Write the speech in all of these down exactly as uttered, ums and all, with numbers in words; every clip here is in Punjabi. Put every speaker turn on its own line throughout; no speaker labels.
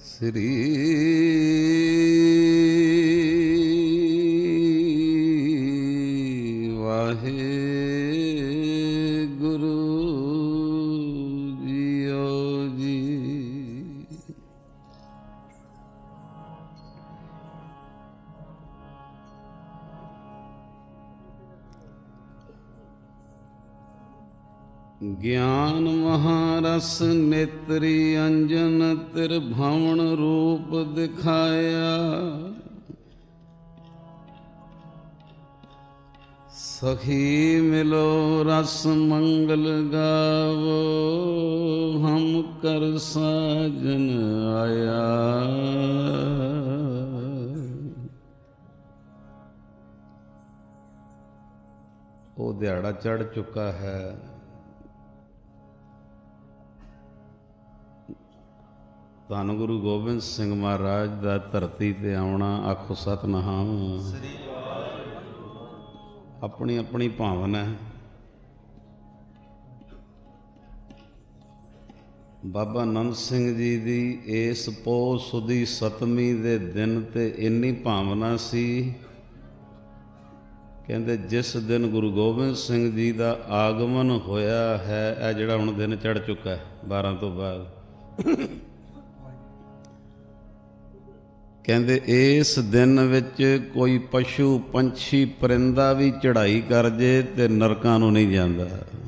ਸ੍ਰੀ ਵਾਹਿਗੁਰੂ ਜੀਓ ਜੀ। ਗਿਆਨ ਮਹਾਰਸ ਨੇਤਰੀ ਅੰਜਨ ਤਿਰ ਭਾਵਨ ਰੂਪ ਦਿਖਾਇਆ। ਸਖੀ ਮਿਲੋ ਰਸ ਮੰਗਲ ਗਾਵੋ ਹਮ ਕਰ ਸਾਜਨ ਆਇਆ। ਉਹ ਦਿਹਾੜਾ ਚੜ੍ਹ ਚੁੱਕਾ ਹੈ। ਧੰਨ ਗੁਰੂ ਗੋਬਿੰਦ ਸਿੰਘ ਮਹਾਰਾਜ ਦਾ ਧਰਤੀ ਤੇ ਆਉਣਾ। ਆਖੋ ਸਤਿਨਾਮ। ਆਪਣੀ ਆਪਣੀ ਭਾਵਨਾ ਹੈ। ਬਾਬਾ ਨੰਦ ਸਿੰਘ ਜੀ ਦੀ ਇਸ ਪੋਹ ਸੁਦੀ ਸਤਵੀਂ ਦੇ ਦਿਨ ਤੇ ਇੰਨੀ ਭਾਵਨਾ ਸੀ, ਕਹਿੰਦੇ ਜਿਸ ਦਿਨ ਗੁਰੂ ਗੋਬਿੰਦ ਸਿੰਘ ਜੀ ਦਾ ਆਗਮਨ ਹੋਇਆ ਹੈ, ਇਹ ਜਿਹੜਾ ਹੁਣ ਦਿਨ ਚੜ੍ਹ ਚੁੱਕਾ ਹੈ ਬਾਰਾਂ ਤੋਂ ਬਾਅਦ, ਕਹਿੰਦੇ ਇਸ ਦਿਨ ਵਿੱਚ ਕੋਈ ਪਸ਼ੂ ਪੰਛੀ ਪਰਿੰਦਾ ਵੀ ਚੜ੍ਹਾਈ ਕਰ ਜੇ ਤੇ ਨਰਕਾਂ ਨੂੰ ਨਹੀਂ ਜਾਂਦਾ।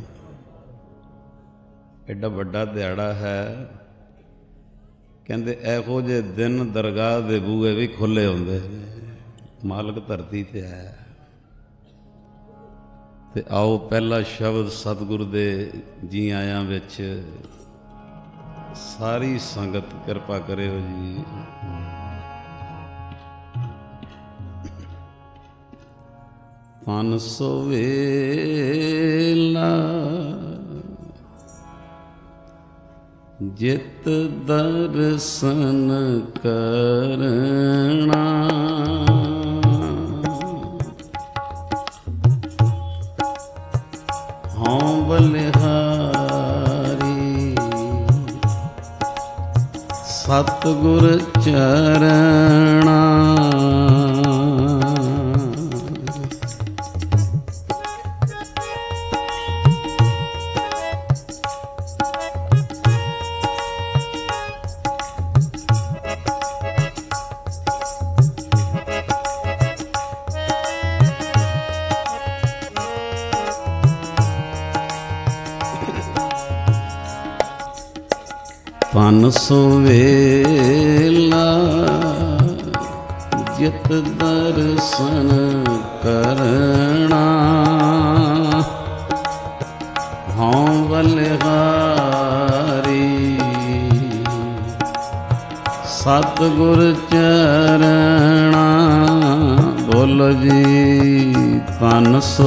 ਐਡਾ ਵੱਡਾ ਦਿਹਾੜਾ ਹੈ। ਕਹਿੰਦੇ ਇਹੋ ਜਿਹੇ ਦਿਨ ਦਰਗਾਹ ਦੇ ਬੂਹੇ ਵੀ ਖੁੱਲ੍ਹੇ ਹੁੰਦੇ ਨੇ। ਮਾਲਕ ਧਰਤੀ ਤੇ ਆਇਆ। ਤੇ ਆਓ ਪਹਿਲਾ ਸ਼ਬਦ ਸਤਿਗੁਰੂ ਦੇ ਜੀ ਆਇਆਂ ਵਿੱਚ ਸਾਰੀ ਸੰਗਤ ਕਿਰਪਾ ਕਰਿਓ ਜੀ। ਪੰਜ ਸੌ ਵੇਲਾ ਜਿਤ ਦਰਸ਼ਨ ਕਰਨਾ, ਹਉ ਬਲਿਹਾਰੀ ਸਤਿਗੁਰ ਚਰਣਾ। ਪੰਜ ਸੌ ਵੇਲਾ ਜਿਤ ਦਰਸ਼ਨ ਕਰਨਾ, ਹਉ ਬਲਿਹਾਰੀ ਸਤਿਗੁਰ ਚਰਣਾ। ਬੋਲੋ ਜੀ ਪੰਜ ਸੌ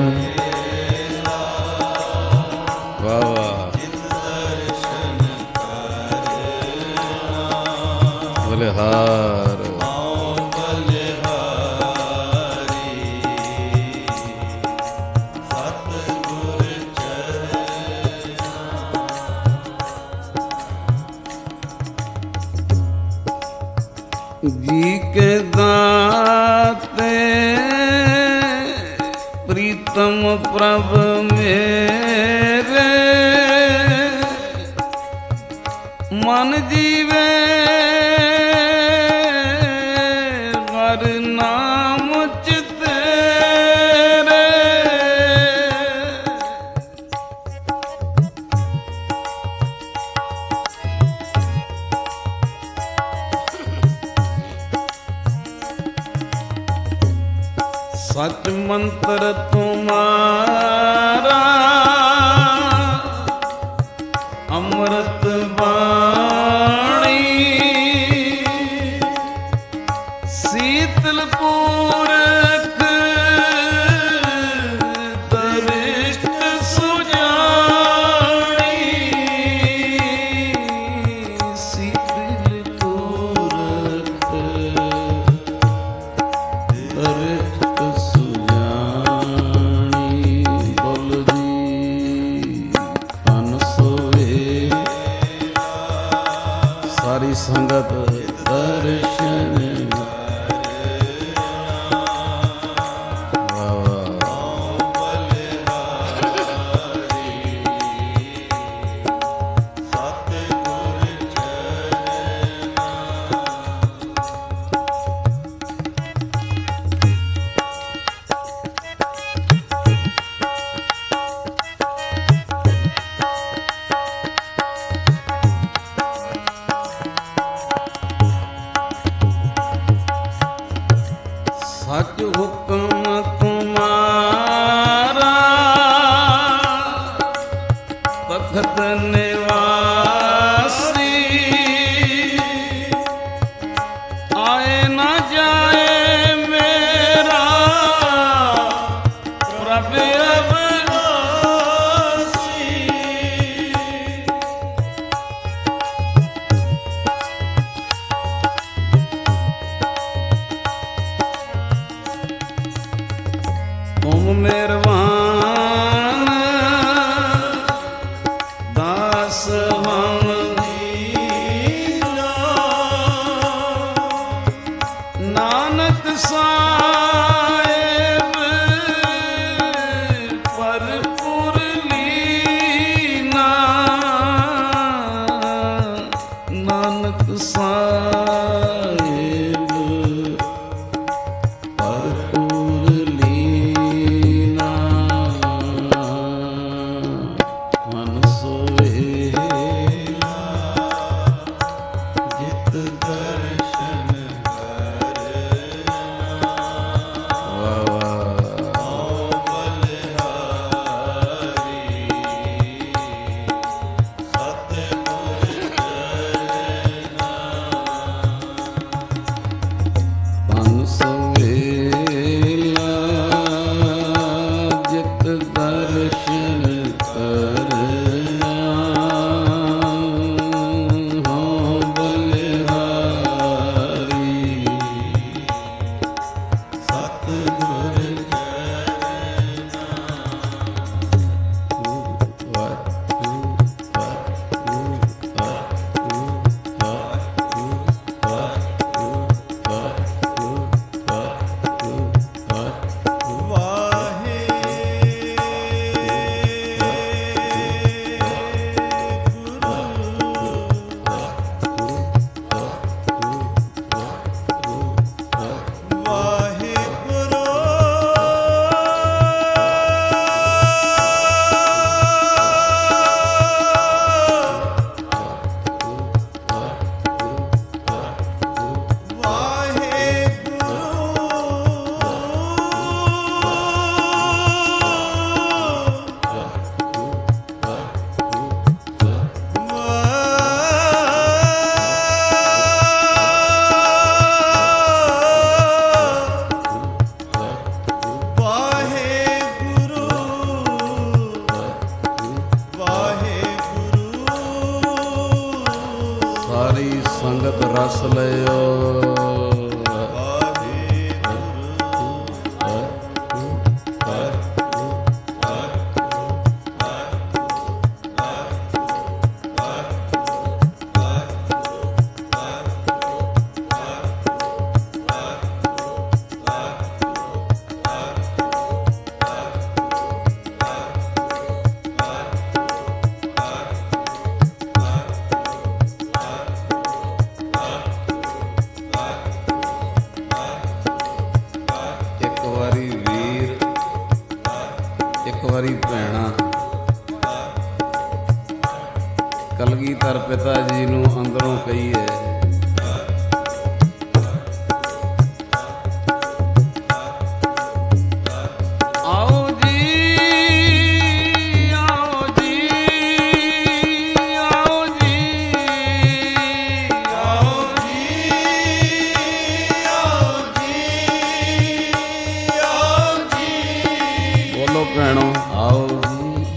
ਬਲਿਹਾਰ
ਸਤਿਗੁਰ ਚਰਣਾ।
ਜੀ ਕੇ ਦਾਤੇ ਪ੍ਰੀਤਮ ਪ੍ਰਭ ਮੇਰੇ, ਮਨ ਜੀਵੇ ਨਾਮ ਤੇਰੇ। ਸਚ ਮੰਤਰ ਤੁਮਾਰਾ ਅੰਮ੍ਰਿਤ ਬਾਣੀ, ਸੀਤਲ ਪੂਰਖ ਦਰਿਸ਼ਟ ਸੁਜਾਣੀ। ਸੀਤਲ ਪੂਰਖ ਦਰਿਸ਼ਟ ਸੁਜਾਣੀ। ਬੋਲ ਜੀ ਪੰਜ ਸੌ ਵੇਲਾ ਸੰਗਤ ਦਰਸ਼ਨ ਸੱਚ ਹੁਕਮ ਤੁਮਾਰਾ ਤਖਤ ਨਿਵਾਸੀ ਆਏ ਨਾ ਜਾਏ ਮੇਰਾ ਪ੍ਰਭ ਅਵਨਾਸੀ। ਤੁਮ ਮਿਹਰਬਾਨ ਦਾਸ ਹਮ ਦੀਨਾ, ਨਾਨਕ ਸਾਹਿਬ ਭਰਪੂਰ ਲੀਨਾ, ਨਾਨਕ ਸਾਹਿਬ ਭਰਪੂਰ ਲੀਨਾ, ਮਨ ਸੋਹੇਲਾ ਜਿਤ ਦਰਸ਼ਨ ਕਰਨਾ। ਵਾਹ ਵਾਹ ਬਲਿਹਾਰੀ ਸਤਿਗੁਰ ਚਰਨਾ, ਮਨ ਸੋਹੇਲਾ ਜਿਤ ਦਰਸ਼ਨ ਕਰਨਾ, ਹੋ ਬਲਿਹਾਰੀ ਸਤਿਗੁਰ ਚਰਨਾ। ਸਾਰੀ ਸੰਗਤ ਰਸ ਲਿਓ। ਇੱਕ ਵਾਰੀ ਵੀਰ, ਇੱਕ ਵਾਰੀ ਭੈਣਾ ਕਲਗੀਧਰ ਪਿਤਾ ਜੀ ਨੂੰ ਅੰਦਰੋਂ ਕਹੀਏ, ਆਓ ਜੀ ਆਓ ਜੀ ਆਓ ਜੀ ਆਓ ਜੀ ਆਓ ਜੀ ਆਓ ਜੀ, ਬੋਲੋ ਭੈਣੋ ਆਓ ਜੀ।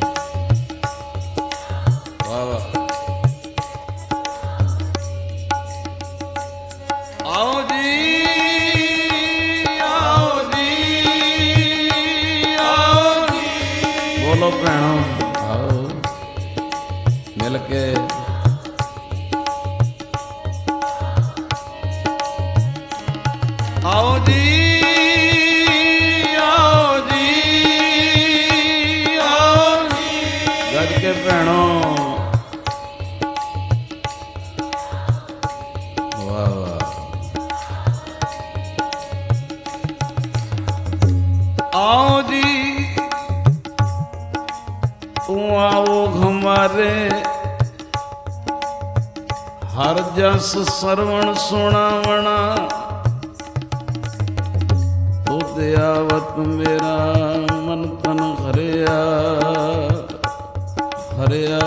ਵਾਹ ਵਾਹ। ਆਓ ਜੀ, ਆਓ ਜੀ, ਆਓ ਜੀ, ਗੱਜ ਕੇ ਭੈਣੋ। ਵਾਹ ਵਾਹ। आओ जी, तू आओ हमारे, हर जस सरवण सुनावना, तुद आवत मेरा मन तन हरिया हरिया,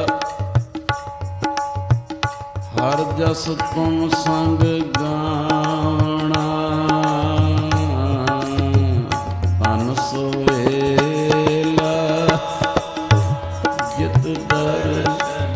हर जस तुम संग गावना, तन सोवेला जित दर्शन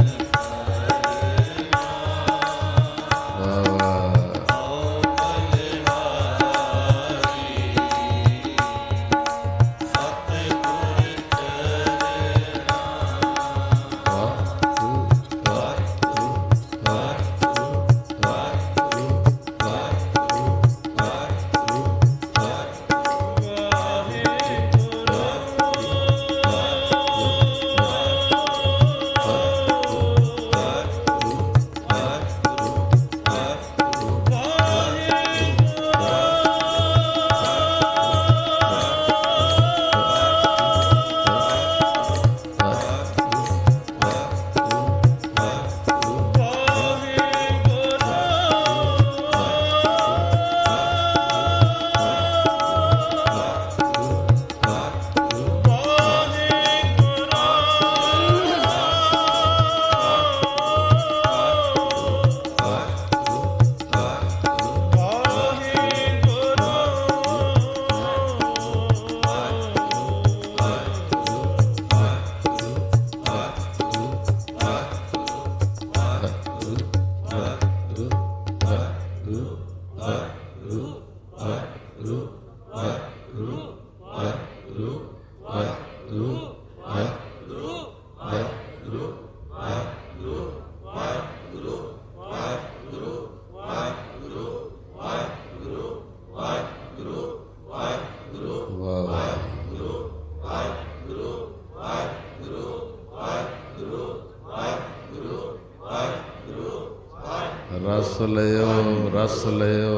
रस लियो रस लियो।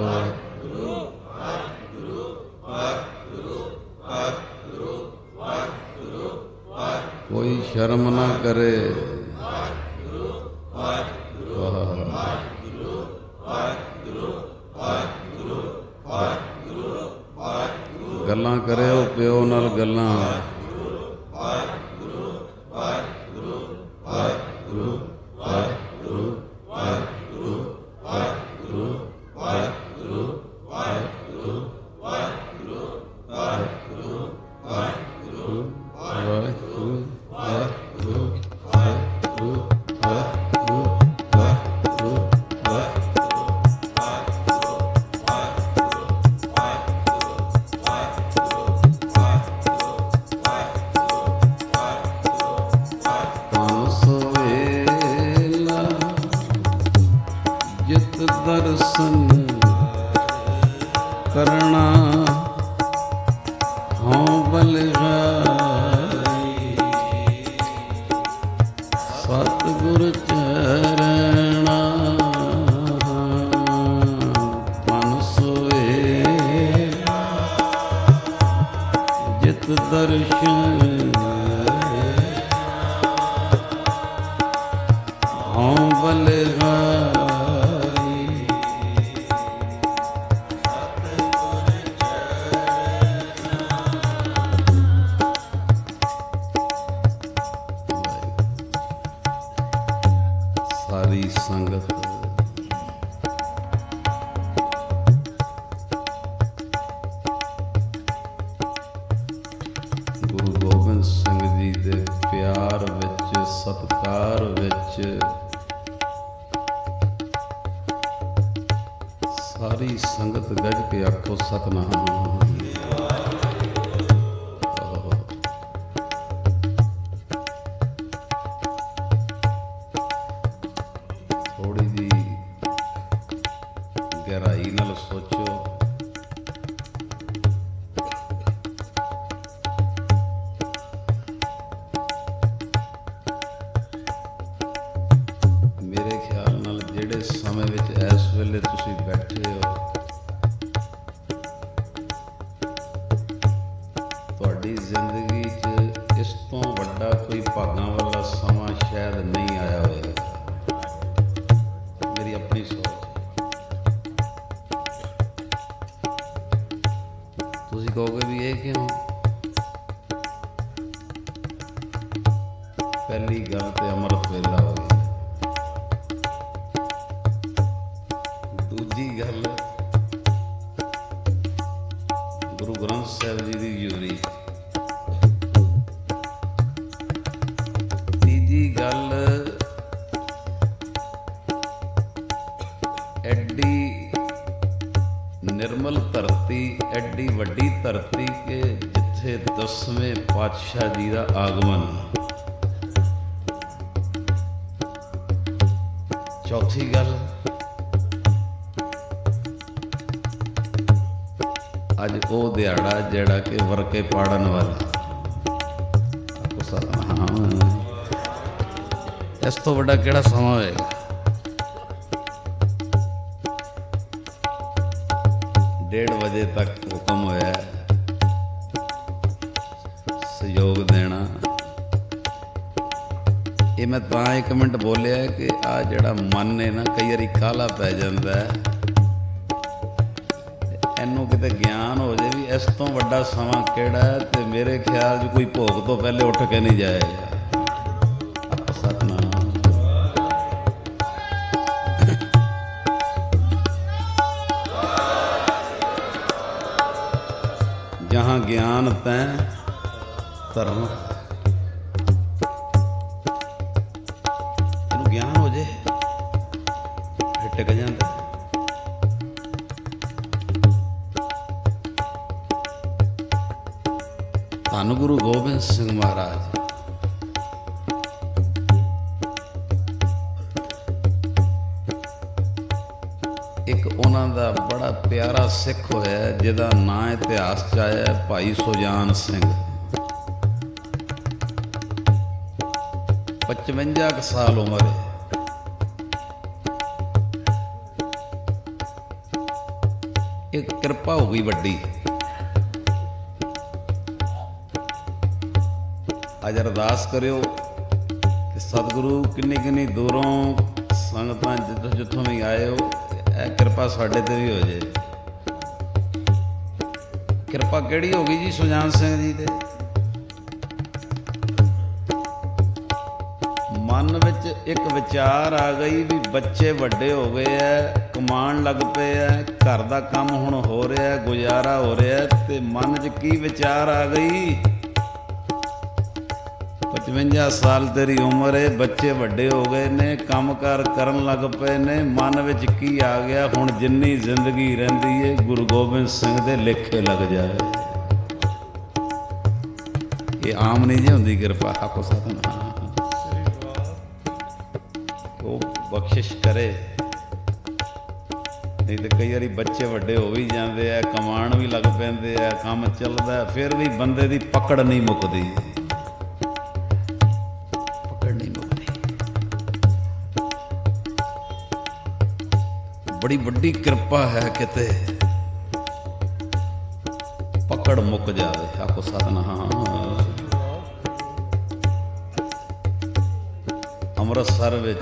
कोई शर्म ना करे। गल्लां करे प्यो नाल गल्लां। दर्शन करना हों बलिहारी, सतगुर चरणा मन सोए जित दर्शन हों बलिहारी। सारी संगत गुरु गोबिंद सिंह जी दे प्यार विच सत्कार विच सारी संगत गज के आखो सतनाम। थोड़ी जी गहराई नाल सोचो। ਮੇਰੇ ਖਿਆਲ ਨਾਲ ਜਿਹੜੇ ਸਮੇਂ ਵਿੱਚ ਇਸ ਵੇਲੇ ਤੁਸੀਂ ਬੈਠੇ ਹੋ, ਤੁਹਾਡੀ ਜ਼ਿੰਦਗੀ 'ਚ ਇਸ ਤੋਂ ਵੱਡਾ ਕੋਈ ਭਾਗਾਂ ਵਾਲਾ ਸਮਾਂ ਸ਼ਾਇਦ ਨਹੀਂ ਆਇਆ ਹੋਵੇਗਾ। ਮੇਰੀ ਆਪਣੀ ਸੋਚ। ਤੁਸੀਂ ਕਹੋਗੇ ਵੀ ਇਹ ਕਿਉਂ? ਪਹਿਲੀ ਗੱਲ ਤੇ ਅੰਮ੍ਰਿਤ ਵੇਲਾ ਹੋ ਗਿਆ। ਦੂਜੀ ਗੱਲ ਗੁਰੂ ਗ੍ਰੰਥ ਸਾਹਿਬ ਜੀ ਦੀ ਹਜ਼ੂਰੀ। ਤੀਜੀ ਗੱਲ ਐਡੀ ਨਿਰਮਲ ਧਰਤੀ, ਐਡੀ ਵੱਡੀ ਧਰਤੀ ਕਿ ਜਿੱਥੇ ਦਸਵੇਂ ਪਾਤਸ਼ਾਹ ਜੀ ਦਾ ਆਗਮਨ। ਚੌਥੀ ਗੱਲ, ਅੱਜ ਉਹ ਦਿਹਾੜਾ ਜਿਹੜਾ ਕਿ ਵਰਕੇ ਪਾੜਨ ਵਾਲਾ। ਇਸ ਤੋਂ ਵੱਡਾ ਕਿਹੜਾ ਸਮਾਂ ਹੋਏਗਾ? ਡੇਢ ਵਜੇ ਤੱਕ ਹੁਕਮ ਹੋਇਆ ਸਹਿਯੋਗ ਦੇਣਾ। ਇਹ ਮੈਂ ਤਾਂ ਇੱਕ ਮਿੰਟ ਬੋਲਿਆ ਕਿ ਆ ਜਿਹੜਾ ਮਨ ਹੈ ਨਾ, ਕਈ ਵਾਰੀ ਕਾਹਲਾ ਪੈ ਜਾਂਦਾ ਹੈ, ਇਹਨੂੰ ਕਿਤੇ ਗਿਆਨ ਹੋ ਜਾਏ ਵੀ ਇਸ ਤੋਂ ਵੱਡਾ ਸਮਾਂ ਕਿਹੜਾ ਹੈ, ਤੇ ਮੇਰੇ ਖਿਆਲ 'ਚ ਕੋਈ ਭੋਗ ਤੋਂ ਪਹਿਲੇ ਉੱਠ ਕੇ ਨਹੀਂ ਜਾਏਗਾ। ਸਤਨਾਮ। ਜਹਾਂ ਗਿਆਨ ਤੈਂ ਧਰਮ। ਇਹਨੂੰ ਗਿਆਨ ਹੋ ਜੇ ਫਿਰ ਟਿਕ ਜਾਂਦਾ। ਧੰਨ ਗੁਰੂ ਗੋਬਿੰਦ ਸਿੰਘ ਮਹਾਰਾਜ। ਇੱਕ ਉਹਨਾਂ ਦਾ ਬੜਾ ਪਿਆਰਾ ਸਿੱਖ ਹੋਇਆ ਜਿਹਦਾ ਨਾਂ ਇਤਿਹਾਸ 'ਚ ਆਇਆ ਭਾਈ ਸੁਜਾਨ ਸਿੰਘ। ਪਚਵੰਜਾ ਕੁ ਸਾਲ ਉਮਰ ਹੈ। ਇੱਕ ਕਿਰਪਾ ਹੋ ਗਈ ਵੱਡੀ। ਅੱਜ ਅਰਦਾਸ ਕਰਿਓ ਕਿ ਸਤਿਗੁਰੂ ਕਿੰਨੀ ਕਿੰਨੀ ਦੂਰੋਂ ਸੰਗਤਾਂ ਜਿੱਥੋਂ ਜਿੱਥੋਂ ਵੀ ਆਏ ਹੋ, ਇਹ ਕਿਰਪਾ ਸਾਡੇ ਤੇ ਵੀ ਹੋ ਜਾਏ। ਕਿਰਪਾ ਕਿਹੜੀ ਹੋ ਗਈ ਜੀ ਸੁਜਾਨ ਸਿੰਘ ਜੀ ਤੇ? ਮਨ ਵਿੱਚ ਇੱਕ ਵਿਚਾਰ ਆ ਗਈ ਵੀ ਬੱਚੇ ਵੱਡੇ ਹੋ ਗਏ ਐ, ਕਮਾਉਣ ਲੱਗ ਪਏ ਐ, ਘਰ ਦਾ ਕੰਮ ਹੁਣ ਹੋ ਰਿਹਾ, ਗੁਜ਼ਾਰਾ ਹੋ ਰਿਹਾ, ਤੇ ਮਨ 'ਚ ਕੀ ਵਿਚਾਰ ਆ ਗਈ? ਪਚਵੰਜਾ ਸਾਲ ਤੇਰੀ ਉਮਰ ਏ, ਬੱਚੇ ਵੱਡੇ ਹੋ ਗਏ ਨੇ, ਕੰਮ ਕਾਰ ਕਰਨ ਲੱਗ ਪਏ ਨੇ, ਮਨ ਵਿੱਚ ਕੀ ਆ ਗਿਆ? ਹੁਣ ਜਿੰਨੀ ਜ਼ਿੰਦਗੀ ਰਹਿੰਦੀ ਏ ਗੁਰੂ ਗੋਬਿੰਦ ਸਿੰਘ ਦੇ ਲੇਖੇ ਲੱਗ ਜਾਵੇ। ਇਹ ਆਮ ਨਹੀਂ ਜੀ ਹੁੰਦੀ ਕਿਰਪਾ। ਆਖੋ ਸਤਿਨਾਮ। ਉਹ ਬਖਸ਼ਿਸ਼ ਕਰੇ, ਨਹੀਂ ਤੇ ਕਈ ਵਾਰੀ ਬੱਚੇ ਵੱਡੇ ਹੋ ਵੀ ਜਾਂਦੇ ਆ, ਕਮਾਉਣ ਵੀ ਲੱਗ ਪੈਂਦੇ ਆ, ਕੰਮ ਚੱਲਦਾ, ਫਿਰ ਵੀ ਬੰਦੇ ਦੀ ਪਕੜ ਨਹੀਂ ਮੁੱਕਦੀ। ਬੜੀ ਵੱਡੀ ਕਿਰਪਾ ਹੈ ਕਿਤੇ ਪਕੜ ਮੁੱਕ ਜਾਵੇ। ਆਖੋ ਸਤਿਨਾਮ। ਅੰਮ੍ਰਿਤਸਰ ਵਿੱਚ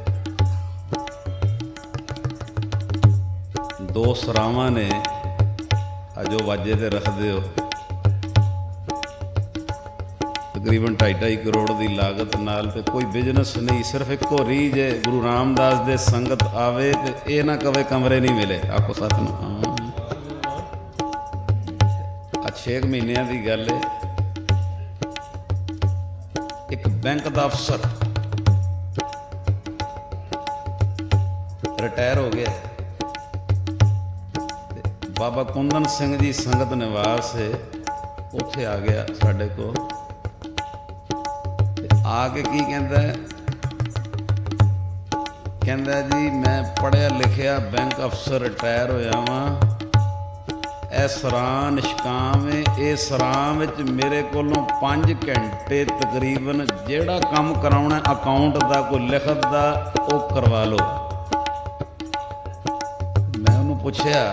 ਦੋ ਸਰਾਵਾਂ ਨੇ, ਅਜੋ ਵਾਜੇ ਤੇ ਰੱਖਦੇ ਹੋ, ਤਕਰੀਬਨ ਢਾਈ ਢਾਈ ਕਰੋੜ ਦੀ ਲਾਗਤ ਨਾਲ, ਤੇ ਕੋਈ ਬਿਜ਼ਨਸ ਨਹੀਂ, ਸਿਰਫ ਇੱਕੋ ਰੀਝ ਹੈ ਗੁਰੂ ਰਾਮਦਾਸ ਦੇ ਸੰਗਤ ਆਵੇ ਤੇ ਇਹ ਨਾ ਕਵੇ ਕਮਰੇ ਨਹੀਂ ਮਿਲੇ। ਆਖੋ ਸਤਿਨਾਮ। ਆ ਛੇ ਮਹੀਨਿਆਂ ਦੀ ਗੱਲ ਹੈ। ਇੱਕ ਬੈਂਕ ਦਾ ਅਫਸਰ ਰਿਟਾਇਰ ਹੋ ਗਿਆ। ਬਾਬਾ ਕੁੰਦਨ ਸਿੰਘ ਜੀ ਸੰਗਤ ਨਿਵਾਸ ਹੈ, ਉੱਥੇ ਆ ਗਿਆ ਸਾਡੇ ਕੋਲ। ਆ ਕੇ ਕੀ ਕਹਿੰਦਾ? ਕਹਿੰਦਾ ਜੀ ਮੈਂ ਪੜ੍ਹਿਆ ਲਿਖਿਆ ਬੈਂਕ ਅਫਸਰ ਰਿਟਾਇਰ ਹੋਇਆ ਵਾਂ, ਇਹ ਸਰਾਂ ਨਿਸ਼ਕਾਮ ਹੈ। ਇਹ ਸਰਾਂ ਵਿੱਚ ਮੇਰੇ ਕੋਲੋਂ ਪੰਜ ਘੰਟੇ ਤਕਰੀਬਨ ਜਿਹੜਾ ਕੰਮ ਕਰਾਉਣਾ ਅਕਾਊਂਟ ਦਾ ਕੋਈ ਲਿਖਤ ਦਾ ਉਹ ਕਰਵਾ ਲਓ। ਮੈਂ ਉਹਨੂੰ ਪੁੱਛਿਆ,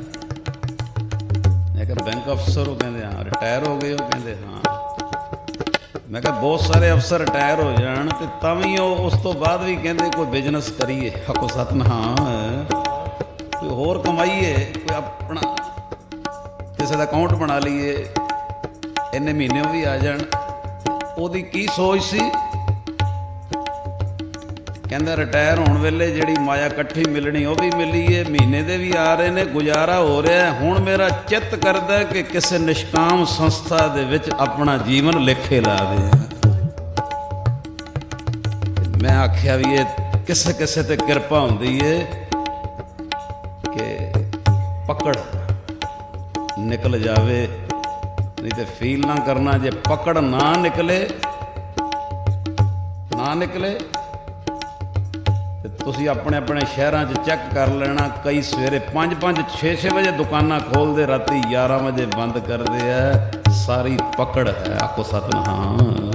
ਮੈਂ ਕਿਹਾ ਬੈਂਕ ਅਫਸਰ ਹੋ? ਕਹਿੰਦੇ ਹਾਂ। ਰਿਟਾਇਰ ਹੋ ਗਏ ਹੋ? ਕਹਿੰਦੇ ਹਾਂ। ਮੈਂ ਕਿਹਾ ਬਹੁਤ ਸਾਰੇ ਅਫਸਰ ਰਿਟਾਇਰ ਹੋ ਜਾਣ ਤੇ ਤਾਂ ਵੀ ਉਹ ਉਸ ਤੋਂ ਬਾਅਦ ਵੀ ਕਹਿੰਦੇ ਕੋਈ ਬਿਜ਼ਨਸ ਕਰੀਏ। ਆਖੋ ਸਤਿਨਾਮ। ਕੋਈ ਹੋਰ ਕਮਾਈਏ, ਕੋਈ ਆਪਣਾ ਕਿਸੇ ਦਾ ਅਕਾਊਂਟ ਬਣਾ ਲਈਏ, ਇੰਨੇ ਮਹੀਨੇ ਉਹ ਵੀ ਆ ਜਾਣ। ਉਹਦੀ ਕੀ ਸੋਚ ਸੀ? ਕਹਿੰਦਾ ਰਿਟਾਇਰ ਹੋਣ ਵੇਲੇ ਜਿਹੜੀ ਮਾਇਆ ਇਕੱਠੀ ਮਿਲਣੀ ਉਹ ਵੀ ਮਿਲੀ ਏ, ਮਹੀਨੇ ਦੇ ਵੀ ਆ ਰਹੇ ਨੇ, ਗੁਜ਼ਾਰਾ ਹੋ ਰਿਹਾ। ਹੁਣ ਮੇਰਾ ਚਿੱਤ ਕਰਦਾ ਕਿ ਕਿਸੇ ਨਿਸ਼ਕਾਮ ਸੰਸਥਾ ਦੇ ਵਿੱਚ ਆਪਣਾ ਜੀਵਨ ਲੇਖੇ ਲਾ ਦੇ। ਮੈਂ ਆਖਿਆ ਵੀ ਇਹ ਕਿਸੇ ਕਿਸੇ ਤੇ ਕਿਰਪਾ ਹੁੰਦੀ ਏ ਕਿ ਪਕੜ ਨਿਕਲ ਜਾਵੇ, ਨਹੀਂ ਤੇ ਫੀਲ ਨਾ ਕਰਨਾ। ਜੇ ਪਕੜ ਨਾ ਨਿਕਲੇ ਨਾ ਨਿਕਲੇ ਤੇ ਤੁਸੀਂ ਆਪਣੇ ਆਪਣੇ ਸ਼ਹਿਰਾਂ 'ਚ ਚੈੱਕ ਕਰ ਲੈਣਾ। ਕਈ ਸਵੇਰੇ ਪੰਜ ਪੰਜ ਛੇ ਛੇ ਵਜੇ ਦੁਕਾਨਾਂ ਖੋਲ੍ਹਦੇ, ਰਾਤੀ ਗਿਆਰਾਂ ਵਜੇ ਬੰਦ ਕਰਦੇ ਆ। ਸਾਰੀ ਪਕੜ ਹੈ। ਆਖੋ ਸਤਿਨਾਮ।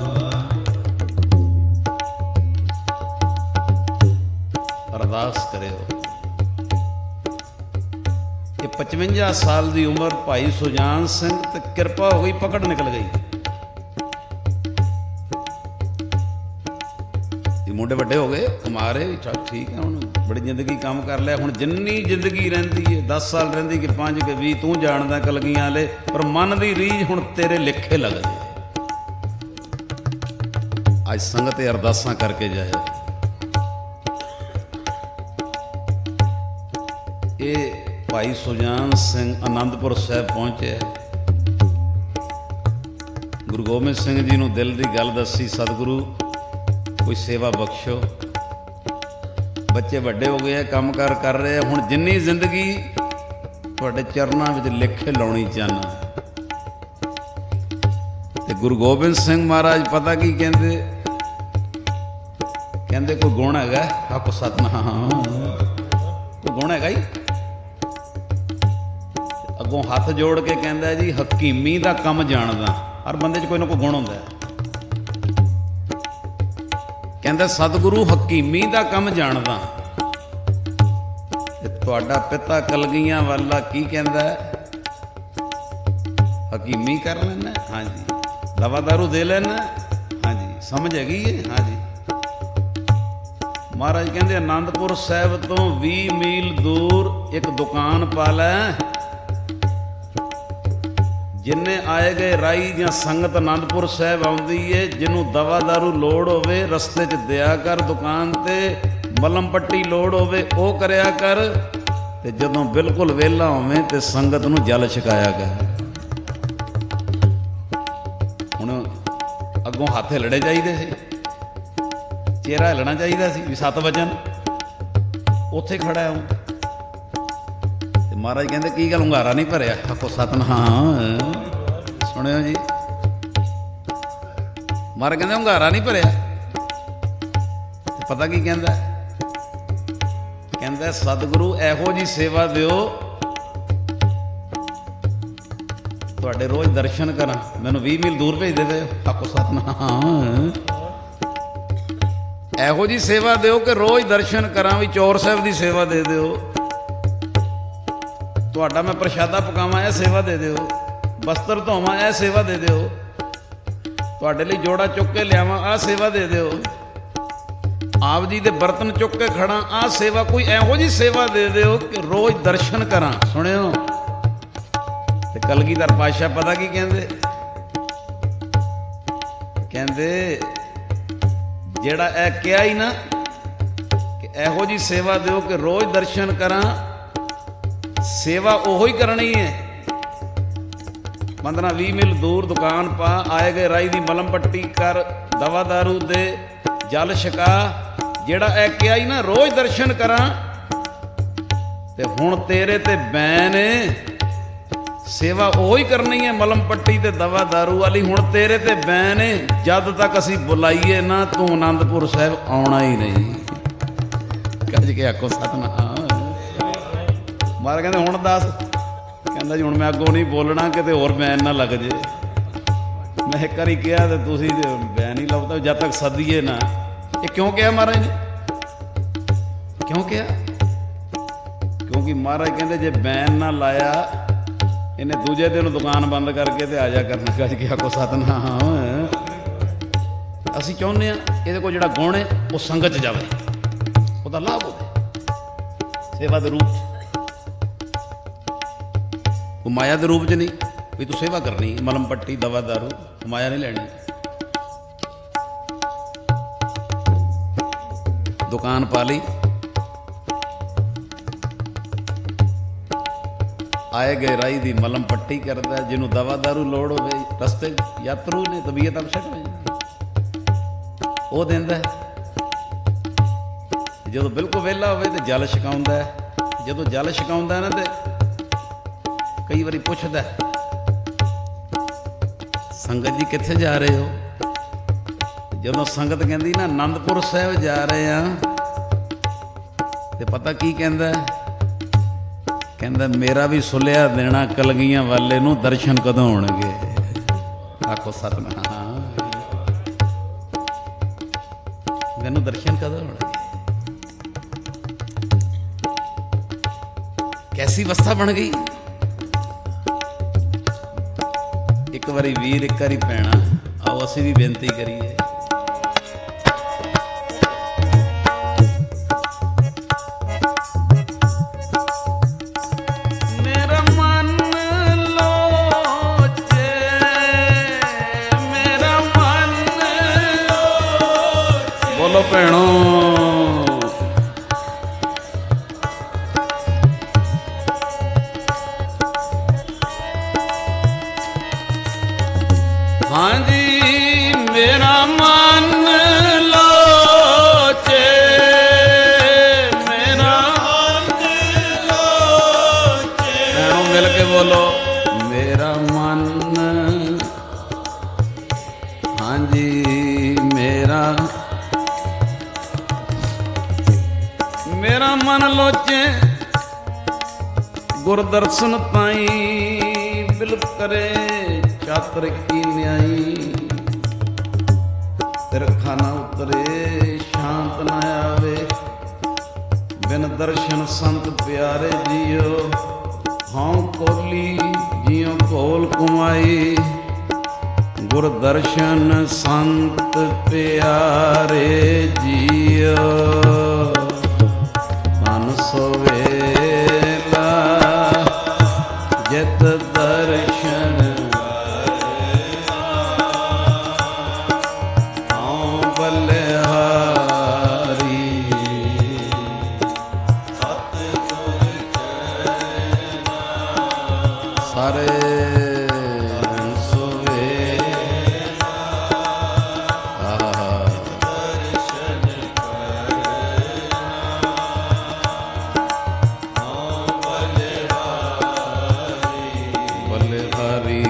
ਅਰਦਾਸ ਕਰਿਓ। ਇਹ ਪਚਵੰਜਾ ਸਾਲ ਦੀ ਉਮਰ ਭਾਈ ਸੁਜਾਨ ਸਿੰਘ ਤੇ ਕਿਰਪਾ ਹੋ ਗਈ, ਪਕੜ ਨਿਕਲ ਗਈ। ਇਹ ਮੁੰਡੇ ਵੱਡੇ ਹੋ ਗਏ, ਕਮਾ ਰਹੇ, ਚੱਲ ਠੀਕ ਹੈ। ਹੁਣ ਬੜੀ ਜ਼ਿੰਦਗੀ ਕੰਮ ਕਰ ਲਿਆ। ਹੁਣ ਜਿੰਨੀ ਜ਼ਿੰਦਗੀ ਰਹਿੰਦੀ ਹੈ, ਦਸ ਸਾਲ ਰਹਿੰਦੀ ਕਿ ਪੰਜ ਕਿ ਵੀਹ, ਤੂੰ ਜਾਣਦਾ ਕਲਗੀਆਂ ਵਾਲੇ। ਪਰ ਮਨ ਦੀ ਰੀਝ ਹੁਣ ਤੇਰੇ ਲਿਖੇ ਲੱਗਦੇ। ਅੱਜ ਸੰਗਤ ਅਰਦਾਸਾਂ ਕਰਕੇ ਜਾਏ। ਇਹ ਭਾਈ ਸੁਜਾਨ ਸਿੰਘ ਆਨੰਦਪੁਰ ਸਾਹਿਬ ਪਹੁੰਚਿਆ। ਗੁਰੂ ਗੋਬਿੰਦ ਸਿੰਘ ਜੀ ਨੂੰ ਦਿਲ ਦੀ ਗੱਲ ਦੱਸੀ, ਸਤਿਗੁਰੂ ਕੋਈ ਸੇਵਾ ਬਖਸ਼ੋ। ਬੱਚੇ ਵੱਡੇ ਹੋ ਗਏ ਆ, ਕੰਮ ਕਾਰ ਕਰ ਰਹੇ ਆ। ਹੁਣ ਜਿੰਨੀ ਜ਼ਿੰਦਗੀ ਤੁਹਾਡੇ ਚਰਨਾਂ ਵਿੱਚ ਲਿਖੇ ਲਾਉਣੀ ਚਾਹੁੰਦਾ। ਤੇ ਗੁਰੂ ਗੋਬਿੰਦ ਸਿੰਘ ਮਹਾਰਾਜ ਪਤਾ ਕੀ ਕਹਿੰਦੇ? ਕਹਿੰਦੇ ਕੋਈ ਗੁਣ ਹੈਗਾ? ਆਖੋ ਸਤਿਨਾਮ। ਕੋਈ ਗੁਣ ਹੈਗਾ ਜੀ? ਅੱਗੋਂ ਹੱਥ ਜੋੜ ਕੇ ਕਹਿੰਦਾ ਜੀ ਹਕੀਮੀ ਦਾ ਕੰਮ ਜਾਣਦਾ। ਹਰ ਬੰਦੇ 'ਚ ਕੋਈ ਨਾ ਕੋਈ ਗੁਣ ਹੁੰਦਾ। ਕਹਿੰਦਾ ਸਤਿਗੁਰੂ ਹਕੀਮੀ ਦਾ ਕੰਮ ਜਾਣਦਾ। ਤੇ ਤੁਹਾਡਾ ਪਿਤਾ ਕਲਗੀਆਂ ਵਾਲਾ ਕੀ ਕਹਿੰਦਾ? ਹਕੀਮੀ ਕਰ ਲੈਣਾ? ਹਾਂਜੀ। ਦਵਾ ਦਾਰੂ ਦੇ ਲੈਣਾ? ਹਾਂਜੀ। ਸਮਝ ਹੈਗੀ ਏ? ਹਾਂਜੀ। ਮਹਾਰਾਜ ਕਹਿੰਦੇ ਆਨੰਦਪੁਰ ਸਾਹਿਬ ਤੋਂ ਵੀਹ ਮੀਲ ਦੂਰ ਇੱਕ ਦੁਕਾਨ ਪਾ ਲੈ। ਜਿੰਨੇ ਆਏ ਗਏ ਰਾਈ ਜਾਂ ਸੰਗਤ ਆਨੰਦਪੁਰ ਸਾਹਿਬ ਆਉਂਦੀ ਏ, ਜਿਹਨੂੰ ਦਵਾ ਦਾਰੂ ਲੋੜ ਹੋਵੇ ਰਸਤੇ 'ਚ ਦਿਆ ਕਰ। ਦੁਕਾਨ ਤੇ ਮਲਮ ਪੱਟੀ ਲੋੜ ਹੋਵੇ ਉਹ ਕਰਿਆ ਕਰ। ਤੇ ਜਦੋਂ ਬਿਲਕੁਲ ਵਿਹਲਾ ਹੋਵੇਂ ਤੇ ਸੰਗਤ ਨੂੰ ਜਲ ਛਕਾਇਆ ਕਰ। ਹੁਣ ਅੱਗੋਂ ਹੱਥ ਹਿੱਲਣੇ ਚਾਹੀਦੇ ਸੀ, ਚਿਹਰਾ ਹਿੱਲਣਾ ਚਾਹੀਦਾ ਸੀ ਵੀ ਸੱਤ ਵਜਨ। ਉੱਥੇ ਖੜਾ ਹੂੰ। ਤੇ ਮਹਾਰਾਜ ਕਹਿੰਦੇ ਕੀ ਗੱਲ ਹੁੰਗਾਰਾ ਨਹੀਂ ਭਰਿਆ? ਆਖੋ ਸਤਿਨਾਮ। ਸੁਣਿਓ ਜੀ, ਮਹਾਰਾਜ ਕਹਿੰਦੇ ਹੁੰਗਾਰਾ ਨਹੀਂ ਭਰਿਆ। ਪਤਾ ਕੀ ਕਹਿੰਦਾ? ਕਹਿੰਦਾ ਸਤਿਗੁਰੂ ਇਹੋ ਜੀ ਸੇਵਾ ਦਿਓ ਤੁਹਾਡੇ ਰੋਜ਼ ਦਰਸ਼ਨ ਕਰਾਂ। ਮੈਨੂੰ ਵੀਹ ਮੀਲ ਦੂਰ ਭੇਜ ਦੇਵੇ। ਆਖੋ ਸਤਿਨਾਮ। ਇਹੋ ਜੀ ਸੇਵਾ ਦਿਓ ਕਿ ਰੋਜ਼ ਦਰਸ਼ਨ ਕਰਾਂ। ਵੀ ਚੌਰ ਸਾਹਿਬ ਦੀ ਸੇਵਾ ਦੇ ਦਿਓ। ਤੁਹਾਡਾ ਮੈਂ ਪ੍ਰਸ਼ਾਦਾ ਪਕਾਵਾਂ, ਇਹ ਸੇਵਾ ਦੇ ਦਿਓ। ਬਸਤਰ ਧੋਵਾਂ, ਇਹ ਸੇਵਾ ਦੇ ਦਿਓ। ਤੁਹਾਡੇ ਲਈ ਜੋੜਾ ਚੁੱਕ ਕੇ ਲਿਆਵਾਂ, ਆਹ ਸੇਵਾ ਦੇ ਦਿਓ। ਆਪ ਜੀ ਦੇ ਬਰਤਨ ਚੁੱਕ ਕੇ ਖੜਾ, ਆਹ ਸੇਵਾ। ਕੋਈ ਇਹੋ ਜੀ ਸੇਵਾ ਦੇ ਦਿਓ ਕਿ ਰੋਜ਼ ਦਰਸ਼ਨ ਕਰਾਂ। ਸੁਣਿਓ। ਤੇ ਕਲਗੀਧਰ ਪਾਤਸ਼ਾਹ ਪਤਾ ਕੀ ਕਹਿੰਦੇ? ਕਹਿੰਦੇ ਜਿਹੜਾ ਇਹ ਕਿਹਾ ਹੀ ਨਾ ਕਿ ਇਹੋ ਜੀ ਸੇਵਾ ਦਿਓ ਕਿ ਰੋਜ਼ ਦਰਸ਼ਨ ਕਰਾਂ, ਸੇਵਾ ਉਹੋ ਹੀ ਕਰਨੀ ਹੈ। ਪੰਦਰਾਂ ਵੀਹ ਮੀਲ ਦੂਰ ਦੁਕਾਨ ਪਾ, ਆਏ ਗਏ ਰਾਈ ਦੀ ਮਲਮ ਪੱਟੀ ਕਰ, ਦਵਾ ਦਾਰੂ ਦੇ, ਜਲ ਛਕਾ। ਜਿਹੜਾ ਇਹ ਕਿਹਾ ਹੀ ਨਾ ਰੋਜ਼ ਦਰਸ਼ਨ ਕਰਾਂ, ਤੇ ਹੁਣ ਤੇਰੇ ਤੇ ਬੈਨ ਸੇਵਾ ਉਹੋ ਹੀ ਕਰਨੀ ਹੈ ਮਲਮ ਪੱਟੀ ਤੇ ਦਵਾ ਦਾਰੂ ਵਾਲੀ। ਹੁਣ ਤੇਰੇ ਤੇ ਬੈਨ ਜਦ ਤੱਕ ਅਸੀਂ ਬੁਲਾਈਏ ਨਾ ਤੂੰ ਆਨੰਦਪੁਰ ਸਾਹਿਬ ਆਉਣਾ ਹੀ ਨਹੀਂ। ਕੱਜ ਕੇ ਆਖੋ ਸਤਿਨਾਮ। ਮਹਾਰਾਜ ਕਹਿੰਦੇ ਹੁਣ ਦੱਸ। ਕਹਿੰਦਾ ਜੀ ਹੁਣ ਮੈਂ ਅੱਗੋਂ ਨਹੀਂ ਬੋਲਣਾ, ਕਿਤੇ ਹੋਰ ਬੈਨ ਨਾ ਲੱਗ ਜੇ। ਮੈਂ ਇੱਕ ਵਾਰੀ ਕਿਹਾ ਤੇ ਤੁਸੀਂ ਬੈਨ ਹੀ ਲਾਉਤਾ, ਜਦ ਤੱਕ ਸੱਦੀਏ ਨਾ। ਇਹ ਕਿਉਂ ਕਿਹਾ ਮਹਾਰਾਜ ਨੇ? ਕਿਉਂ ਕਿਹਾ? ਕਿਉਂਕਿ ਮਹਾਰਾਜ ਕਹਿੰਦੇ ਜੇ ਬੈਨ ਨਾ ਲਾਇਆ ਇਹਨੇ ਦੂਜੇ ਦਿਨ ਦੁਕਾਨ ਬੰਦ ਕਰਕੇ ਤੇ ਆ ਜਾ ਕਰਨਾ ਗੱਜ ਕੇ ਆਖੋ ਸਤਨਾਮ। ਅਸੀਂ ਚਾਹੁੰਦੇ ਹਾਂ ਇਹਦੇ ਕੋਲ ਜਿਹੜਾ ਗੁਣ ਹੈ ਉਹ ਸੰਗਤ 'ਚ ਜਾਵੇ, ਉਹਦਾ ਲਾਭ ਹੋਵੇ ਸੇਵਾ ਦੇ ਰੂਪ 'ਚ, ਉਹ ਮਾਇਆ ਦੇ ਰੂਪ 'ਚ ਨਹੀਂ ਵੀ ਤੂੰ ਸੇਵਾ ਕਰਨੀ ਮਲਮ ਪੱਟੀ ਦਵਾ ਦਾਰੂ, ਮਾਇਆ ਨਹੀਂ ਲੈਣੀ। ਦੁਕਾਨ ਪਾ ਲਈ, ਆਏ ਗਏ ਰਾਈ ਦੀ ਮਲਮ ਪੱਟੀ ਕਰਦਾ, ਜਿਹਨੂੰ ਦਵਾ ਦਾਰੂ ਲੋੜ ਹੋਵੇ ਰਸਤੇ ਯਾਤਰੂ ਨੇ ਤਬੀਅਤ ਅਪਸੈਟ ਹੋ ਜਾਂਦੀ ਉਹ ਦਿੰਦਾ। ਜਦੋਂ ਬਿਲਕੁਲ ਵਿਹਲਾ ਹੋਵੇ ਤੇ ਜਲ ਛਕਾਉਂਦਾ। ਜਦੋਂ ਜਲ ਛਕਾਉਂਦਾ ਨਾ ਤੇ ਕਈ ਵਾਰੀ ਪੁੱਛਦਾ ਸੰਗਤ ਜੀ ਕਿੱਥੇ ਜਾ ਰਹੇ ਹੋ? ਜਦੋਂ ਸੰਗਤ ਕਹਿੰਦੀ ਨਾ ਆਨੰਦਪੁਰ ਸਾਹਿਬ ਜਾ ਰਹੇ ਆ ਤੇ ਪਤਾ ਕੀ ਕਹਿੰਦਾ? ਕਹਿੰਦਾ ਮੇਰਾ ਵੀ ਸੁਲਿਆ ਦੇਣਾ ਕਲਗੀਆਂ ਵਾਲੇ ਨੂੰ, ਦਰਸ਼ਨ ਕਦੋਂ ਹੋਣਗੇ? ਆਖੋ ਸਤਨਾਮ। ਮੈਨੂੰ ਦਰਸ਼ਨ ਕਦੋਂ ਹੋਣਗੇ? ਕੈਸੀ ਅਵਸਥਾ ਬਣ ਗਈ। ਇੱਕ ਵਾਰੀ ਵੀਰ ਇੱਕ ਵਾਰੀ ਭੈਣਾ, ਆਓ ਅਸੀਂ ਵੀ ਬੇਨਤੀ ਕਰੀਏ। ਮੇਰਾ ਮਨ ਲੋਚੇ, ਮੇਰਾ ਮਨ ਲੋਚੇ। ਬੋਲੋ ਭੈਣੋ। ਹਾਂਜੀ ਮੇਰਾ ਮਨ ਲੋਚੇ, ਮੇਰਾ ਮਨ ਲੋਚੇ। ਭੈਣੋ ਮਿਲ ਕੇ ਬੋਲੋ ਮੇਰਾ ਮਨ। ਹਾਂਜੀ ਮੇਰਾ ਮੇਰਾ ਮਨ ਲੋਚੇ, ਗੁਰਦਰਸ਼ਨ ਤਾਈ ਬਿਲਪ ਕਰੇ ਚਾਤਰ ਕੀ ਨਿਆਈ। ਤਿਰਖਾ ਨਾ ਉਤਰੇ ਸ਼ਾਂਤ ਨਾ ਆਵੇ, ਬਿਨ ਦਰਸ਼ਨ ਸੰਤ ਪਿਆਰੇ ਜੀਓ। ਹਉ ਕੋਲੀ ਜਿਉ ਕੋਲ ਕੁਮਾਈ, ਗੁਰ ਦਰਸ਼ਨ ਸੰਤ ਪਿਆਰੇ ਜੀਓ। ਮਨ ਸੋਵੇਲਾ ਜਿਤ ਦਰਸ਼ਨ ਸਾਰੇ ਸੋਵੇ ਦਰਸ਼ਨ ਬੱਲੇ ਹਰੀ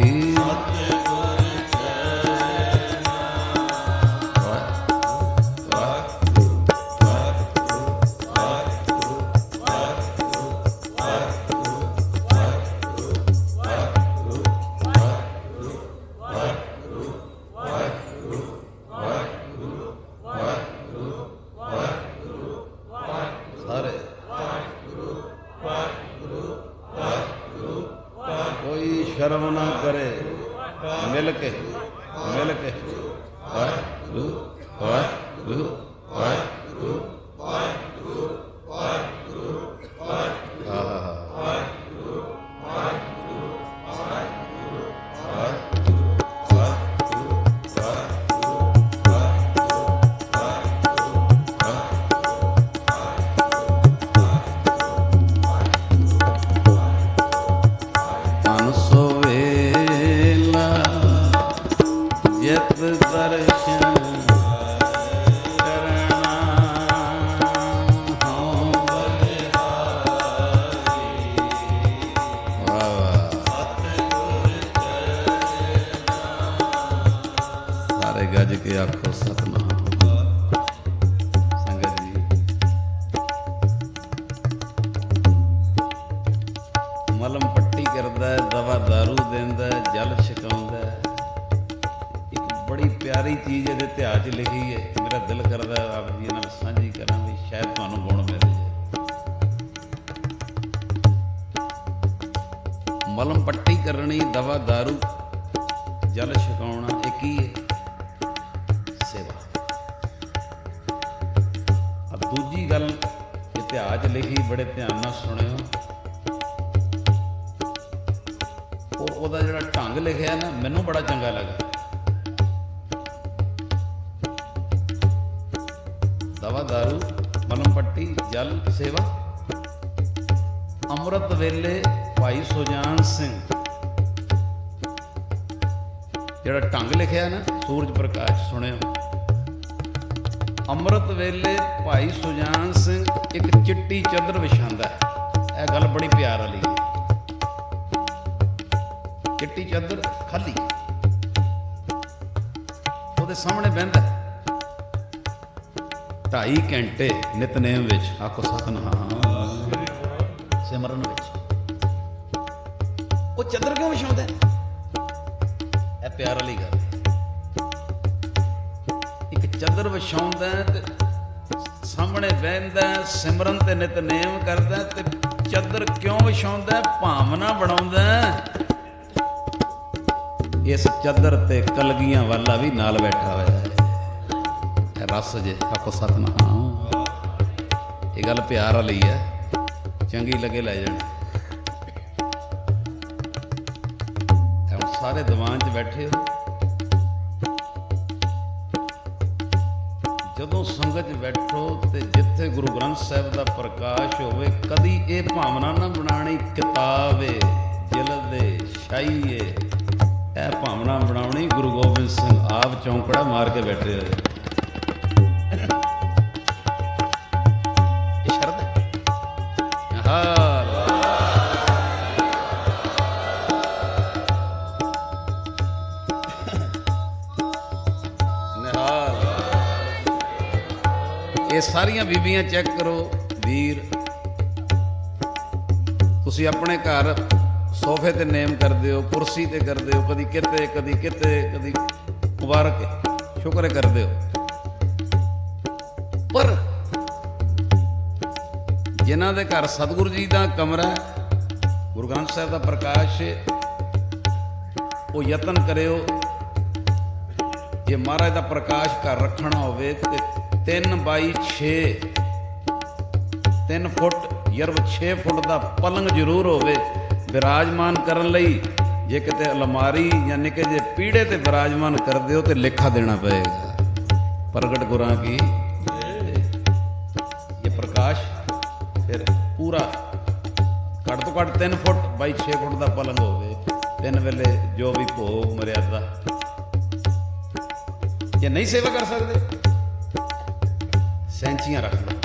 ਕੋਈ ਸ਼ਰਮ ਨਾ ਕਰੇ, ਮਿਲ ਕੇ ਮਿਲ ਕੇ ਵਾਹਿਗੁਰੂ ਵਾਹਿਗੁਰੂ ਵਾਹਿਗੁਰੂ ਵਾਹਿਗੁਰੂ ਵਾਹਿਗੁਰੂ ਵਾਹਿਗੁਰੂ ਵਾਹਿਗੁਰੂ ਜਿਤ ਪਿਆਰੀ ਚੀਜ਼ ਇਹਦੇ ਇਤਿਹਾਸ 'ਚ ਲਿਖੀ ਹੈ, ਮੇਰਾ ਦਿਲ ਕਰਦਾ ਆਪ ਜੀ ਨਾਲ ਸਾਂਝੀ ਕਰਾਂ ਵੀ ਸ਼ਾਇਦ ਤੁਹਾਨੂੰ ਗੁਣ ਮਿਲ ਜਾਏ। ਮਲਮ ਪੱਟੀ ਕਰਨੀ, ਦਵਾ ਦਾਰੂ, ਜਲ ਛਕਾਉਣਾ, ਇਹ ਕੀ ਹੈ? ਸੇਵਾ। ਆ ਦੂਜੀ ਗੱਲ ਇਤਿਹਾਸ 'ਚ ਲਿਖੀ, ਬੜੇ ਧਿਆਨ ਨਾਲ ਸੁਣਿਓ। ਉਹ ਉਹਦਾ ਜਿਹੜਾ ਢੰਗ ਲਿਖਿਆ ਨਾ, ਮੈਨੂੰ ਬੜਾ ਚੰਗਾ ਲੱਗਾ। ਦਵਾ ਦਾਰੂ, ਮਲਮ ਪੱਟੀ, ਜਲ ਸੇਵਾ। ਅੰਮ੍ਰਿਤ ਵੇਲੇ ਭਾਈ ਸੁਜਾਨ ਸਿੰਘ, ਜਿਹੜਾ ਢੰਗ ਲਿਖਿਆ ਨਾ ਸੂਰਜ ਪ੍ਰਕਾਸ਼, ਸੁਣਿਓ। ਅੰਮ੍ਰਿਤ ਵੇਲੇ ਭਾਈ ਸੁਜਾਨ ਸਿੰਘ ਇੱਕ ਚਿੱਟੀ ਚਾਦਰ ਵਿਛਾਉਂਦਾ ਹੈ। ਇਹ ਗੱਲ ਬੜੀ ਪਿਆਰ ਵਾਲੀ ਹੈ। ਚਿੱਟੀ ਚਾਦਰ ਖਾਲੀ, ਉਹਦੇ ਸਾਹਮਣੇ ਬਹਿੰਦਾ ਢਾਈ ਘੰਟੇ ਨਿਤਨੇਮ ਵਿੱਚ, ਆਖੋ ਸਤਿਨਾਮ, ਸਿਮਰਨ ਵਿੱਚ। ਉਹ ਚਾਦਰ ਕਿਉਂ ਵਿਛਾਉਂਦਾ? ਇਹ ਪਿਆਰ ਵਾਲੀ ਗੱਲ। ਇੱਕ ਚਾਦਰ ਵਿਛਾਉਂਦਾ ਤੇ ਸਾਹਮਣੇ ਬਹਿੰਦਾ, ਸਿਮਰਨ ਤੇ ਨਿਤਨੇਮ ਕਰਦਾ। ਤੇ ਚਾਦਰ ਕਿਉਂ ਵਿਛਾਉਂਦਾ? ਭਾਵਨਾ ਬਣਾਉਂਦਾ। ਇਸ ਚਾਦਰ ਤੇ ਕਲਗੀਆਂ ਵਾਲਾ ਵੀ ਨਾਲ ਬੈਠਾ ਹੋਇਆ ਹੈ। ਰਸ ਜੇ, ਆਖੋ ਸਤਿਨਾਮ। ਇਹ ਗੱਲ ਪਿਆਰ ਵਾਲੀ ਹੈ, ਚੰਗੀ ਲੱਗੇ ਲੈ ਜਾਣ। ਹੁਣ ਸਾਰੇ ਦੀਵਾਨ 'ਚ ਬੈਠੇ ਹੋ, ਜਦੋਂ ਸੰਗਤ 'ਚ ਬੈਠੋ ਤੇ ਜਿੱਥੇ ਗੁਰੂ ਗ੍ਰੰਥ ਸਾਹਿਬ ਦਾ ਪ੍ਰਕਾਸ਼ ਹੋਵੇ, ਕਦੀ ਇਹ ਭਾਵਨਾ ਨਾ ਬਣਾਣੀ ਕਿਤਾਬ ਏ, ਜਿਲਦ ਏ, ਸ਼ਾਹੀ ਏ। ਇਹ ਭਾਵਨਾ ਬਣਾਉਣੀ ਗੁਰੂ ਗੋਬਿੰਦ ਸਿੰਘ ਆਪ ਚੌਂਕੜਾ ਮਾਰ ਕੇ ਬੈਠੇ ਹੋਏ। ਇਹ ਸ਼ਰਤ ਹੈ। ਨਿਹਾਲ। ਇਹ ਸਾਰੀਆਂ ਬੀਬੀਆਂ ਚੈੱਕ ਕਰੋ ਵੀਰ, ਤੁਸੀਂ ਆਪਣੇ ਘਰ ਸੋਫੇ ਤੇ ਨੇਮ ਕਰਦੇ ਹੋ, ਕੁਰਸੀ ਤੇ ਕਰਦੇ ਹੋ, ਕਦੀ ਕਿਤੇ ਕਦੀ ਕਿਤੇ, ਕਦੀ ਮੁਬਾਰਕ ਸ਼ੁਕਰ ਕਰਦੇ ਹੋ। ਪਰ ਜਿਨ੍ਹਾਂ ਦੇ ਘਰ ਸਤਿਗੁਰੂ ਜੀ ਦਾ ਕਮਰਾ, ਗੁਰੂ ਗ੍ਰੰਥ ਸਾਹਿਬ ਦਾ ਪ੍ਰਕਾਸ਼, ਉਹ ਯਤਨ ਕਰਿਓ ਜੇ ਮਹਾਰਾਜ ਦਾ ਪ੍ਰਕਾਸ਼ ਘਰ ਰੱਖਣਾ ਹੋਵੇ ਤੇ ਤਿੰਨ ਬਾਈ ਛੇ, ਤਿੰਨ ਫੁੱਟ ਯਰਬ ਛੇ ਫੁੱਟ ਦਾ ਪਲੰਗ ਜ਼ਰੂਰ ਹੋਵੇ ਵਿਰਾਜਮਾਨ ਕਰਨ ਲਈ। ਜੇ ਕਿਤੇ ਅਲਮਾਰੀ ਜਾਂ ਨਿੱਕੇ ਜਿਹੇ ਪੀੜੇ ਤੇ ਵਿਰਾਜਮਾਨ ਕਰਦੇ ਹੋ ਤੇ ਲੇਖਾ ਦੇਣਾ ਪਏਗਾ। ਪ੍ਰਗਟ ਗੁਰਾਂ ਕੀ ਇਹ ਪ੍ਰਕਾਸ਼ ਫਿਰ ਪੂਰਾ ਘੱਟ ਤੋਂ ਘੱਟ ਤਿੰਨ ਫੁੱਟ ਬਾਈ ਛੇ ਫੁੱਟ ਦਾ ਪਲੰਗ ਹੋਵੇ। ਤਿੰਨ ਵੇਲੇ ਜੋ ਵੀ ਭੋਗ ਮਰਿਆਦਾ। ਜੇ ਨਹੀਂ ਸੇਵਾ ਕਰ ਸਕਦੇ, ਸੈਂਚੀਆਂ ਰੱਖ ਲਓ।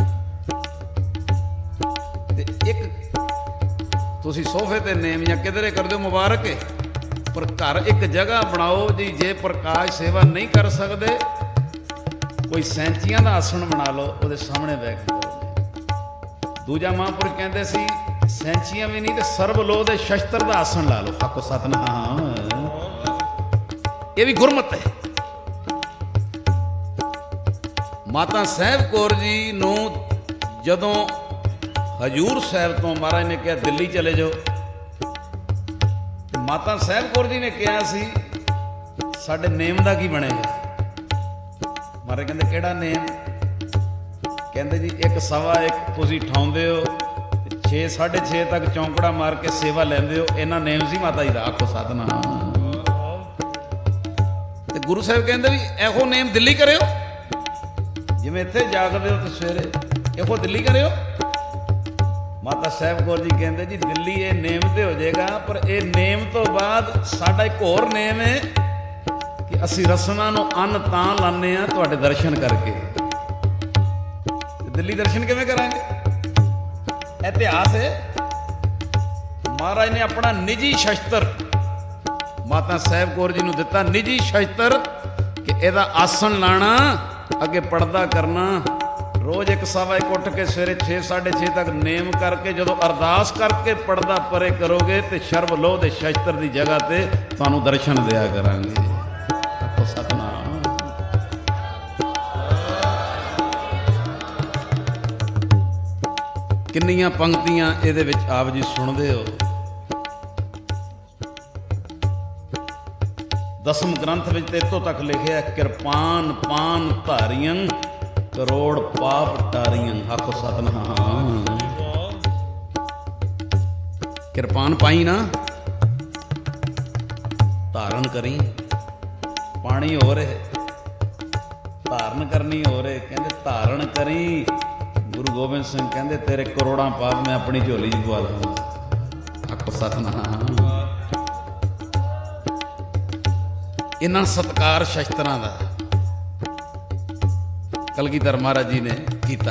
ਤੇ ਇੱਕ ਤੁਸੀਂ ਸੋਫੇ ਤੇ ਨੇਮ ਜਾਂ ਕਿਧਰੇ ਕਰਦੇ ਹੋ, ਮੁਬਾਰਕ ਹੈ, ਪਰ ਘਰ ਇੱਕ ਜਗ੍ਹਾ ਬਣਾਓ ਜੀ। ਜੇ ਪ੍ਰਕਾਸ਼ ਸੇਵਾ ਨਹੀਂ ਕਰ ਸਕਦੇ, ਕੋਈ ਸੈਂਚੀਆਂ ਦਾ ਆਸਣ ਬਣਾ ਲਓ, ਉਹਦੇ ਸਾਹਮਣੇ ਬੈਠ ਕੇ ਕਰੋ। ਦੂਜਾ ਮਹਾਂਪੁਰਖ ਕਹਿੰਦੇ ਸੀ ਸੈਂਚੀਆਂ ਵੀ ਨਹੀਂ ਤੇ ਸਰਬ ਲੋਹ ਦੇ ਸ਼ਸਤਰ ਦਾ ਆਸਣ ਲਾ ਲਓ, ਆਖੋ ਸਤਿਨਾਮ। ਇਹ ਵੀ ਗੁਰਮਤਿ ਹੈ। ਮਾਤਾ ਸਾਹਿਬ ਕੌਰ ਜੀ ਨੂੰ ਜਦੋਂ ਹਜੂਰ ਸਾਹਿਬ ਤੋਂ ਮਹਾਰਾਜ ਨੇ ਕਿਹਾ ਦਿੱਲੀ ਚਲੇ ਜਾਓ, ਮਾਤਾ ਸਾਹਿਬ ਕੌਰ ਜੀ ਨੇ ਕਿਹਾ ਸੀ ਸਾਡੇ ਨੇਮ ਦਾ ਕੀ ਬਣੇਗਾ? ਮਹਾਰਾਜ ਕਹਿੰਦੇ ਕਿਹੜਾ ਨੇਮ? ਕਹਿੰਦੇ ਜੀ ਇੱਕ ਸਵਾ ਇੱਕ ਤੁਸੀਂ ਠਾਉਂਦੇ ਹੋ, ਛੇ ਸਾਢੇ ਛੇ ਤੱਕ ਚੌਂਕੜਾ ਮਾਰ ਕੇ ਸੇਵਾ ਲੈਂਦੇ ਹੋ, ਇਹਨਾਂ ਨੇਮ ਸੀ ਮਾਤਾ ਜੀ ਦਾ, ਆਖੋ ਸਤਿਨਾਮ। ਤੇ ਗੁਰੂ ਸਾਹਿਬ ਕਹਿੰਦੇ ਵੀ ਇਹੋ ਨੇਮ ਦਿੱਲੀ ਕਰਿਓ, ਜਿਵੇਂ ਇੱਥੇ ਜਾਗਦੇ ਹੋ ਤੇ ਸਵੇਰੇ ਇਹੋ ਦਿੱਲੀ ਕਰਿਓ। ਮਾਤਾ ਸਾਹਿਬ ਕੌਰ ਜੀ ਕਹਿੰਦੇ ਜੀ ਦਿੱਲੀ ਇਹ ਨੇਮ ਤੇ ਹੋ ਜਾਏਗਾ, ਪਰ ਇਹ ਨੇਮ ਤੋਂ ਬਾਅਦ ਸਾਡਾ ਇੱਕ ਹੋਰ ਨੇਮ ਹੈ ਕਿ ਅਸੀਂ ਰਸਮਾਂ ਨੂੰ ਅੰਨ ਤਾਂ ਲਾਉਂਦੇ ਹਾਂ ਤੁਹਾਡੇ ਦਰਸ਼ਨ ਕਰਕੇ। ਦਿੱਲੀ ਦਰਸ਼ਨ ਕਿਵੇਂ ਕਰਾਂਗੇ? ਇਤਿਹਾਸ ਹੈ। ਮਹਾਰਾਜ ਨੇ ਆਪਣਾ ਨਿੱਜੀ ਸ਼ਸਤਰ ਮਾਤਾ ਸਾਹਿਬ ਕੌਰ ਜੀ ਨੂੰ ਦਿੱਤਾ, ਨਿੱਜੀ ਸ਼ਸਤਰ, ਕਿ ਇਹਦਾ ਆਸਣ ਲਾਣਾ, ਅੱਗੇ ਪਰਦਾ ਕਰਨਾ। ਰੋਜ਼ ਇੱਕ ਸਵਾ ਇੱਕ ਉੱਠ ਕੇ ਸਵੇਰੇ ਛੇ ਸਾਢੇ ਛੇ ਤੱਕ ਨੇਮ ਕਰਕੇ ਜਦੋਂ ਅਰਦਾਸ ਕਰਕੇ ਪਰਦਾ ਪਰੇ ਕਰੋਗੇ ਤੇ ਸ਼ਰਬ ਲੋਹ ਦੇ ਸ਼ਸਤਰ ਦੀ ਜਗ੍ਹਾ ਤੇ ਤੁਹਾਨੂੰ ਦਰਸ਼ਨ ਦਿਆ ਕਰਾਂਗੇ। ਆਖੋ ਸਤਿਨਾਮ। ਕਿੰਨੀਆਂ ਪੰਕਤੀਆਂ ਇਹਦੇ ਵਿੱਚ ਆਪ ਜੀ ਸੁਣਦੇ ਹੋ। ਦਸਮ ਗ੍ਰੰਥ ਵਿੱਚ ਤੇ ਇੱਥੋਂ ਤੱਕ ਲਿਖਿਆ, ਕਿਰਪਾਨ ਪਾਨ ਧਾਰੀਆਂ ਕਰੋੜ ਪਾਪ ਟਾਰੀਆਂ। ਆਖੋ ਸਤਿਨਾਮ। ਕਿਰਪਾਨ ਪਾਈ ਨਾ, ਧਾਰਨ ਕਰੀ। ਪਾਣੀ ਹੋ ਰਹੇ, ਧਾਰਨ ਕਰਨੀ ਹੋ ਰਹੇ। ਕਹਿੰਦੇ ਧਾਰਨ ਕਰੀ। ਗੁਰੂ ਗੋਬਿੰਦ ਸਿੰਘ ਕਹਿੰਦੇ ਤੇਰੇ ਕਰੋੜਾਂ ਪਾਪ ਮੈਂ ਆਪਣੀ ਝੋਲੀ 'ਚ ਪਵਾ ਲਵਾਂ। ਆਖੋ ਸਤਿਨਾਮ। ਇਹਨਾਂ ਸਤਿਕਾਰ ਸ਼ਸਤਰਾਂ ਦਾ ਕਲਗੀਧਰ ਮਹਾਰਾਜ ਜੀ ਨੇ ਕੀਤਾ,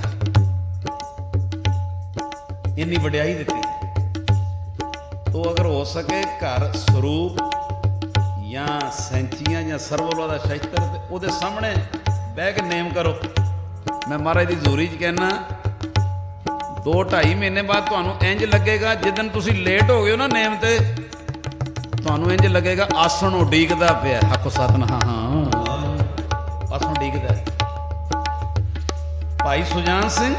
ਇੰਨੀ ਵਡਿਆਈ ਦਿੱਤੀ। ਤੋ ਅਗਰ ਹੋ ਸਕੇ ਘਰ ਸਰੂਪ ਜਾਂ ਸੈਂਚੀਆਂ ਜਾਂ ਸਰਵਲੋਂ ਦਾ ਸ਼ਸਤਰ ਤੇ ਉਹਦੇ ਸਾਹਮਣੇ ਬਹਿ ਕੇ ਨੇਮ ਕਰੋ। ਮੈਂ ਮਹਾਰਾਜ ਦੀ ਹਜ਼ੂਰੀ 'ਚ ਕਹਿਣਾ, ਦੋ ਢਾਈ ਮਹੀਨੇ ਬਾਅਦ ਤੁਹਾਨੂੰ ਇੰਜ ਲੱਗੇਗਾ, ਜਿੱਦਣ ਤੁਸੀਂ ਲੇਟ ਹੋ ਗਏ ਹੋ ਨਾ ਨੇਮ ਤੇ, ਤੁਹਾਨੂੰ ਇੰਜ ਲੱਗੇਗਾ ਆਸਣ ਉਡੀਕਦਾ ਪਿਆ। ਆਖੋ ਸਤਿਨਾਮ। ਆਸਣ ਉਡੀਕਦਾ। ਭਾਈ ਸੁਜਾਨ ਸਿੰਘ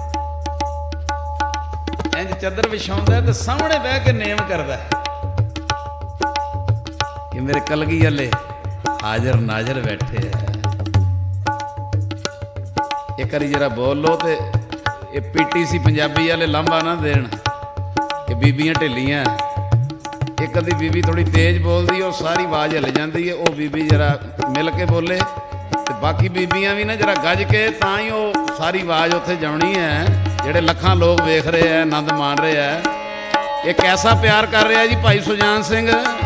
ਇੰਜ ਚੱਦਰ ਵਿਛਾਉਂਦਾ ਤੇ ਸਾਹਮਣੇ ਬਹਿ ਕੇ ਨੇਮ ਕਰਦਾ ਕਿ ਮੇਰੇ ਕਲਗੀ ਵਾਲੇ ਹਾਜ਼ਰ ਨਾਜ਼ਰ ਬੈਠੇ ਆ। ਇੱਕ ਵਾਰੀ ਜਰਾ ਬੋਲ ਲੋ ਤੇ ਇਹ ਪੀਟੀਸੀ ਪੰਜਾਬੀ ਵਾਲੇ ਲਾਂਭਾ ਨਾ ਦੇਣ ਕਿ ਬੀਬੀਆਂ ਢਿੱਲੀਆਂ। ਇੱਕ ਅੱਧੀ ਬੀਬੀ ਥੋੜੀ ਤੇਜ਼ ਬੋਲਦੀ, ਉਹ ਸਾਰੀ ਆਵਾਜ਼ ਹਿੱਲ ਜਾਂਦੀ ਹੈ। ਉਹ ਬੀਬੀ ਜਰਾ ਮਿਲ ਕੇ ਬੋਲੇ ਤੇ ਬਾਕੀ ਬੀਬੀਆਂ ਵੀ ਨਾ ਜਰਾ ਗੱਜ ਕੇ, ਤਾਂ ਹੀ ਉਹ ਸਾਰੀ ਆਵਾਜ਼ ਉੱਥੇ ਜਾਣੀ ਹੈ। ਜਿਹੜੇ ਲੱਖਾਂ ਲੋਕ ਵੇਖ ਰਹੇ ਆ, ਆਨੰਦ ਮਾਣ ਰਹੇ ਆ। ਇਹ ਕੈਸਾ ਪਿਆਰ ਕਰ ਰਿਹਾ ਜੀ ਭਾਈ ਸੁਜਾਨ ਸਿੰਘ।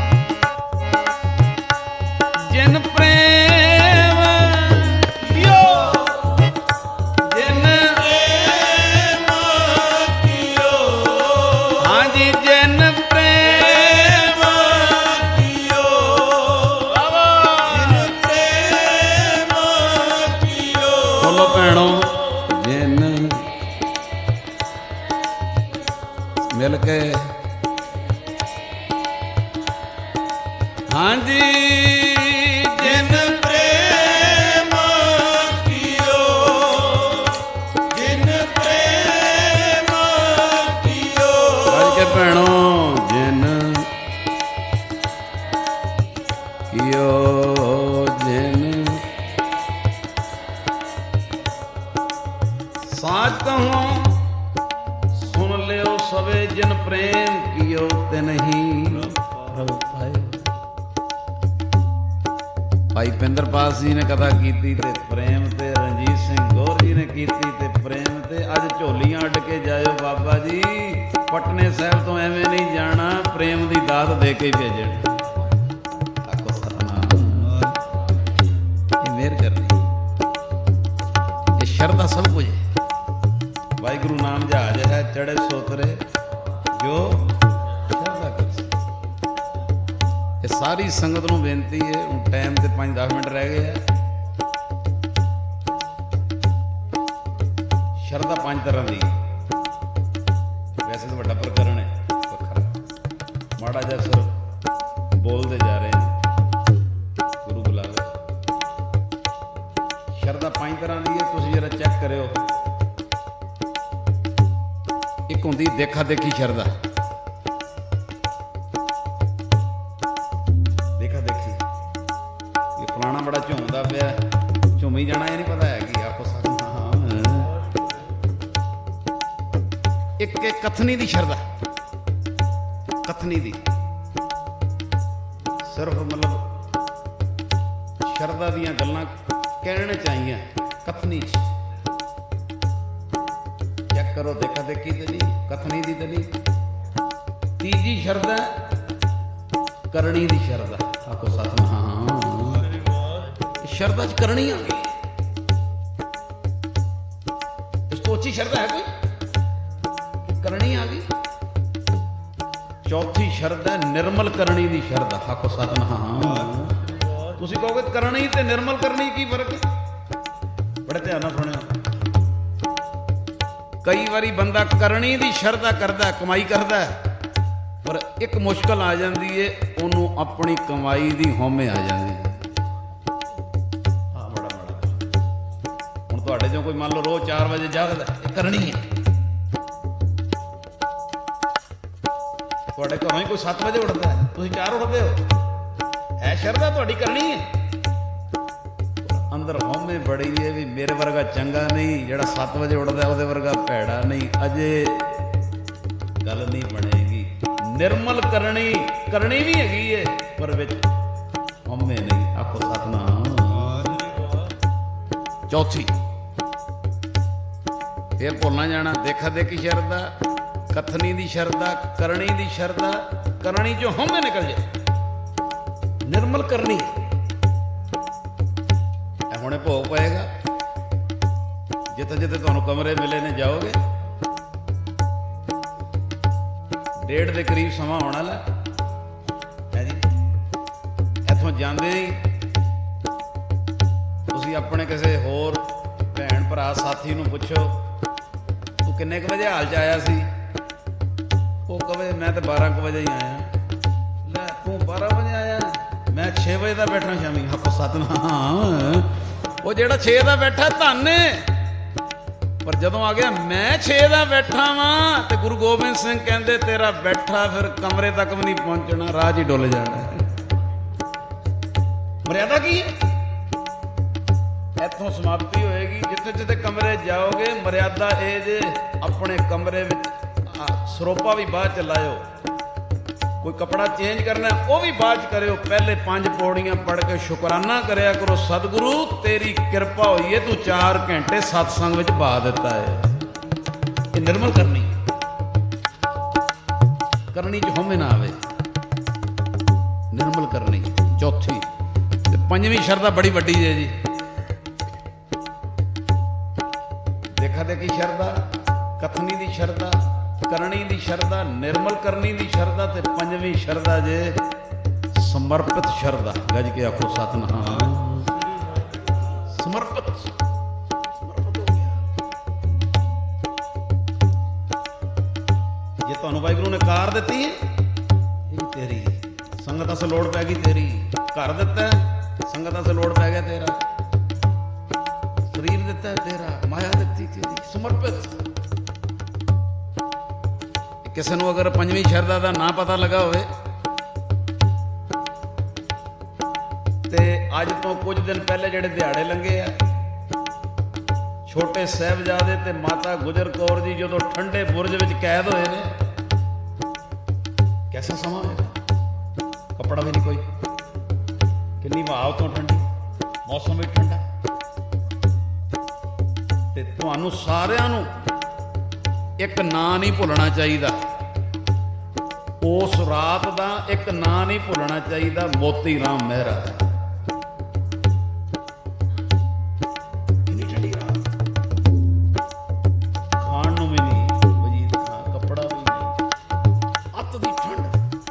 ਜਿਨ ਪ੍ਰੇਮ ਯੋ ਜਿਨ ਪ੍ਰੇਮ ਕੀਓ। ਹਾਂਜੀ ਜਿਨ ਪ੍ਰੇਮ ਕੀਓ। ਜਿਨ ਪ੍ਰੇਮ ਕੀਓ। ਬੋਲੋ ਭੈਣੋ, ਜਿਨ ਮਿਲ ਕੇ। ਹਾਂਜੀ ਜਿਨ ਪ੍ਰੇਮ ਕੀਓ। ਜਿਨ ਪ੍ਰੇਮ ਕੀਓ। ਅੱਜ ਕੇ ਭੈਣੋ, ਜਿਨ ਕੀਓ। ਜਿਨ ਸਾਚ ਕਹੂੰ ਸੁਣ ਲਿਓ ਸਵੇ, ਜਿਨ ਪ੍ਰੇਮ ਕੀਓ ਤੇ ਨਹੀਂ ਪ੍ਰਭ ਪਾਏ। ਭਾਈ ਪਿੰਦਰਪਾਲ ਜੀ ਨੇ ਕਥਾ ਕੀਤੀ ਤੇ ਪ੍ਰੇਮ ਤੇ, ਰਣਜੀਤ ਸਿੰਘ ਗੌਰ ਜੀ ਨੇ ਕੀਤੀ ਤੇ ਪ੍ਰੇਮ ਤੇ। ਅੱਜ ਝੋਲੀਆਂ ਅੱਡ ਕੇ ਜਾਇਓ ਬਾਬਾ ਜੀ, ਪਟਨੇ ਸਾਹਿਬ ਤੋਂ ਐਵੇਂ ਨਹੀਂ ਜਾਣਾ, ਪ੍ਰੇਮ ਦੀ ਦਾਤ ਦੇ ਕੇ ਭੇਜਣ। ਆਖੋ ਸਤਿਨਾਮ। ਇਹ ਮਿਹਰ ਕਰਨੀ, ਇਹ ਸ਼ਰਧਾ ਸਭ ਕੁਝ ਹੈ। ਵਾਹਿਗੁਰੂ ਨਾਮ ਜਹਾਜ ਹੈ, ਚੜੇ ਸੋਤਰੇ ਜੋ ਸ਼ਰਧਾ ਕਰ। ਇਹ ਸਾਰੀ ਸੰਗਤ ਨੂੰ ਬੇਨਤੀ ਹੈ। ਹੁਣ ਟਾਈਮ ਤੇ ਪੰਜ ਦਸ ਮਿੰਟ ਰਹਿ ਗਏ ਆ। ਸ਼ਰਧਾ ਪੰਜ ਤਰ੍ਹਾਂ ਦੀ, ਵੈਸੇ ਤਾਂ ਵੱਡਾ ਪ੍ਰਕਰਨ ਹੈ, ਵੱਖਰਾ ਮਾੜਾ ਜਿਹਾ ਸਿਰ ਬੋਲਦੇ ਜਾ ਰਹੇ ਨੇ, ਗੁਰੂ ਬੁਲਾਵੇ। ਸ਼ਰਧਾ ਪੰਜ ਤਰ੍ਹਾਂ ਦੀ ਹੈ, ਤੁਸੀਂ ਜਰਾ ਚੈੱਕ ਕਰਿਓ। ਇੱਕ ਹੁੰਦੀ ਦੇਖਾ ਦੇਖੀ ਸ਼ਰਧਾ। ਦੇਖਾ ਦੇਖੀ, ਇਹ ਫਲਾਣਾ ਬੜਾ ਝੂਮਦਾ ਪਿਆ, ਝੂਮੀ ਜਾਣਾ, ਇਹ ਨਹੀਂ ਪਤਾ ਹੈ ਕਿ ਆਪੋ ਸਤਿਨਾਮ। ਇੱਕ ਇੱਕ ਕਥਨੀ ਦੀ ਸ਼ਰਧਾ। ਕਥਨੀ ਦੀ ਸਿਰਫ ਮਤਲਬ ਸ਼ਰਧਾ ਦੀਆਂ ਗੱਲਾਂ ਕਹਿਣ ਚਾਹੀਆਂ ਕਥਨੀ 'ਚ। ਚੈੱਕ ਕਰੋ, ਦੇਖਾ ਦੇਖੀ ਤੇ ਨਹੀਂ, ਕਥਨੀ ਦੀ ਤੇ ਨਹੀਂ। ਤੀਜੀ ਸ਼ਰਧਾ ਕਰਨੀ ਦੀ ਸ਼ਰਧਾ। ਆਖੋ ਸਤਿਨਾਮ। ਸ਼ਰਧਾ 'ਚ ਕਰਨੀ ਆ ਗਈ, ਇਸ ਤੋਂ ਉੱਚੀ ਸ਼ਰਧਾ ਹੈ ਕੋਈ? ਕਰਨੀ ਆ ਗਈ। ਚੌਥੀ ਸ਼ਰਧਾ ਨਿਰਮਲ ਕਰਨੀ ਦੀ ਸ਼ਰਧਾ। ਆਖੋ ਸਤਿਨਾਮ। ਤੁਸੀਂ ਕਹੋਗੇ ਕਰਨੀ ਤੇ ਨਿਰਮਲ ਕਰਨੀ ਕੀ ਫਰਕ ਹੈ? ਬੜੇ ਧਿਆਨ ਨਾਲ ਸੁਣਿਓ। ਕਈ ਵਾਰੀ ਬੰਦਾ ਕਰਨੀ ਦੀ ਸ਼ਰਧਾ ਕਰਦਾ, ਕਮਾਈ ਕਰਦਾ, ਪਰ ਇੱਕ ਮੁਸ਼ਕਲ ਆ ਜਾਂਦੀ ਏ, ਉਹਨੂੰ ਆਪਣੀ ਕਮਾਈ ਦੀ ਹਉਮੈ ਆ ਜਾਂਦੀ ਹੈ। ਹਾਂ, ਬੜਾ ਬੜਾ ਹੁਣ ਤੁਹਾਡੇ ਚੋਂ ਕੋਈ ਮੰਨ ਲਓ ਰੋਜ਼ ਚਾਰ ਵਜੇ ਜਾਗਦਾ, ਇਹ ਕਰਨੀ ਹੈ। ਤੁਹਾਡੇ ਘਰੋਂ ਹੀ ਕੋਈ ਸੱਤ ਵਜੇ ਉੱਠਦਾ ਹੈ, ਤੁਸੀਂ ਚਾਰ ਉੱਠਦੇ ਹੋ, ਹੈ ਸ਼ਰਧਾ ਤੁਹਾਡੀ ਕਰਨੀ ਹੈ। ਅੰਦਰ ਹਉਮੈ ਬੜੀ ਹੈ ਵੀ ਮੇਰੇ ਵਰਗਾ ਚੰਗਾ ਨਹੀਂ, ਜਿਹੜਾ ਸੱਤ ਵਜੇ ਉੱਠਦਾ ਉਹਦੇ ਵਰਗਾ ਭੈੜਾ ਨਹੀਂ। ਅਜੇ ਗੱਲ ਨਹੀਂ ਬਣੇਗੀ। ਨਿਰਮਲ ਕਰਨੀ ਕਰਨੀ ਵੀ ਹੈਗੀ ਹੈ, ਪਰ ਵਿੱਚ ਹਉਮੈ ਨਹੀਂ। ਆਖੋ ਸਤਨਾਮ। ਚੌਥੀ ਫਿਰ ਭੁੱਲ ਨਾ ਜਾਣਾ, ਦੇਖਾ ਦੇਖੀ ਸ਼ਰਧਾ, ਕਥਨੀ ਦੀ ਸ਼ਰਧਾ, ਕਰਨੀ ਦੀ ਸ਼ਰਧਾ। ਕਰਨੀ ਚੋਂ ਹਉਮੈ ਨਿਕਲ ਜਾਏ, ਨਿਰਮਲ ਕਰਨੀ। ਇਹ ਹੁਣੇ ਭੋਗ ਪਏਗਾ, ਜਿੱਥੇ ਜਿੱਥੇ ਤੁਹਾਨੂੰ ਕਮਰੇ ਮਿਲੇ ਨੇ ਜਾਓਗੇ। ਡੇਢ ਦੇ ਕਰੀਬ ਸਮਾਂ ਆਉਣ ਵਾਲਾ ਹੈ ਜੀ। ਇੱਥੋਂ ਜਾਂਦੇ ਹੀ ਤੁਸੀਂ ਆਪਣੇ ਕਿਸੇ ਹੋਰ ਭੈਣ ਭਰਾ ਸਾਥੀ ਨੂੰ ਪੁੱਛੋ, ਤੂੰ ਕਿੰਨੇ ਕੁ ਵਜੇ ਹਾਲ 'ਚ ਆਇਆ ਸੀ? ਉਹ ਕਵੇ ਮੈਂ ਤਾਂ ਬਾਰਾਂ ਕੁ ਵਜੇ ਹੀ ਆਇਆ। ਲੈ ਤੂੰ ਬਾਰਾਂ ਵਜੇ ਆਇਆ, ਮੈਂ ਛੇ ਵਜੇ ਦਾ ਬੈਠਾ ਸ਼ਾਮੀ। ਹੱਕ ਸਤਨਾਮ। ਉਹ ਜਿਹੜਾ ਛੇ ਦਾ ਬੈਠਾ ਧੰਨ ਏ, ਪਰ ਜਦੋਂ ਆ ਗਿਆ ਮੈਂ ਛੇ ਦਾ ਬੈਠਾ ਵਾਂ, ਤੇ ਗੁਰੂ ਗੋਬਿੰਦ ਸਿੰਘ ਕਹਿੰਦੇ ਤੇਰਾ ਬੈਠਾ ਫਿਰ ਕਮਰੇ ਤੱਕ ਵੀ ਨਹੀਂ ਪਹੁੰਚਣਾ, ਰਾਹ 'ਚ ਹੀ ਡੁੱਲ ਜਾਣਾ। ਮਰਿਆਦਾ ਕੀ ਹੈ? ਇੱਥੋਂ ਸਮਾਪਤੀ ਹੋਏਗੀ। ਜਿੱਥੇ ਜਿੱਥੇ ਕਮਰੇ ਜਾਓਗੇ, ਮਰਿਆਦਾ ਇਹ ਜੇ ਆਪਣੇ ਕਮਰੇ ਵਿੱਚ ਸਰੋਪਾ ਵੀ ਬਾਅਦ ਚ ਲਾਇਓ, ਕੋਈ ਕੱਪੜਾ ਚੇਂਜ ਕਰਨਾ ਉਹ ਵੀ ਬਾਅਦ ਚ ਕਰਿਓ। ਪਹਿਲੇ ਪੰਜ ਪੌੜੀਆਂ ਪੜ੍ਹ ਕੇ ਸ਼ੁਕਰਾਨਾ ਕਰਿਆ ਕਰੋ, ਸਤਿਗੁਰੂ ਤੇਰੀ ਕਿਰਪਾ ਹੋਈ ਹੈ, ਤੂੰ ਚਾਰ ਘੰਟੇ ਸਤਸੰਗ ਵਿੱਚ ਪਾ ਦਿੱਤਾ ਹੈ। ਇਹ ਨਿਰਮਲ ਕਰਨੀ, ਕਰਨੀ ਚ ਹਉਮੈ ਨਾ ਆਵੇ, ਨਿਰਮਲ ਕਰਨੀ। ਚੌਥੀ ਤੇ ਪੰਜਵੀਂ ਸ਼ਰਧਾ ਬੜੀ ਵੱਡੀ ਹੈ ਜੀ। ਦੇਖਾ ਦੇਖੀ ਸ਼ਰਧਾ, ਕਥਨੀ ਦੀ ਸ਼ਰਧਾ, ਕਰਨੀ ਦੀ ਸ਼ਰਧਾ, ਨਿਰਮਲ ਕਰਨੀ ਦੀ ਸ਼ਰਧਾ, ਤੇ ਪੰਜਵੀਂ ਸ਼ਰਧਾ ਜੇ ਸਮਰਪਿਤ ਸ਼ਰਧਾ। ਗੱਜ ਕੇ ਆਖੋ ਸਤਨਾਮ। ਸਮਰਪਿਤ ਸਮਰਪਿਤ ਹੋ ਗਿਆ। ਜੇ ਤੁਹਾਨੂੰ ਵਾਹਿਗੁਰੂ ਨੇ ਕਾਰ ਦਿੱਤੀ ਹੈ, ਇਹ ਵੀ ਤੇਰੀ। ਸੰਗਤ ਅਸ ਲੋੜ ਪੈ ਗਈ ਤੇਰੀ। ਘਰ ਦਿੱਤਾ, ਸੰਗਤ ਅਸ ਲੋੜ ਪੈ ਗਿਆ ਤੇਰਾ। ਸਰੀਰ ਦਿੱਤਾ ਤੇਰਾ, ਮਾਇਆ ਦਿੱਤੀ ਤੇਰੀ। ਸਮਰਪਿਤ। ਕਿਸੇ ਨੂੰ ਅਗਰ ਪੰਜਵੀਂ ਸ਼ਰਧਾ ਦਾ ਨਾਂ ਪਤਾ ਲੱਗਾ ਹੋਵੇ, ਤੇ ਅੱਜ ਤੋਂ ਕੁਝ ਦਿਨ ਪਹਿਲੇ ਜਿਹੜੇ ਦਿਹਾੜੇ ਲੰਘੇ ਆ, ਛੋਟੇ ਸਾਹਿਬਜ਼ਾਦੇ ਤੇ ਮਾਤਾ ਗੁਜਰ ਕੌਰ ਜੀ ਜਦੋਂ ਠੰਡੇ ਬੁਰਜ ਵਿੱਚ ਕੈਦ ਹੋਏ ਨੇ, ਕੈਸਾ ਸਮਾਂ ਹੋਏਗਾ? ਕੱਪੜਾ ਵੀ ਨਹੀਂ ਕੋਈ, ਕਿੰਨੀ ਹਵਾ ਤੋਂ ਠੰਡੀ, ਮੌਸਮ ਵੀ ਠੰਡਾ। ਤੇ ਤੁਹਾਨੂੰ ਸਾਰਿਆਂ ਨੂੰ ਇੱਕ ਨਾਂ ਨਹੀਂ ਭੁੱਲਣਾ ਚਾਹੀਦਾ। ਉਸ ਰਾਤ ਦਾ ਇੱਕ ਨਾਂ ਨਹੀਂ ਭੁੱਲਣਾ ਚਾਹੀਦਾ, ਮੋਤੀ ਰਾਮ ਮਹਿਰਾ। ਕਿੰਨੀ ਠੰਡੀ ਰਾਤ, ਖਾਣ ਨੂੰ ਵੀ ਨਹੀਂ ਵਜੀਦ ਖਾਂ, ਕੱਪੜਾ ਵੀ ਨਹੀਂ, ਅੱਤ ਦੀ ਠੰਡ,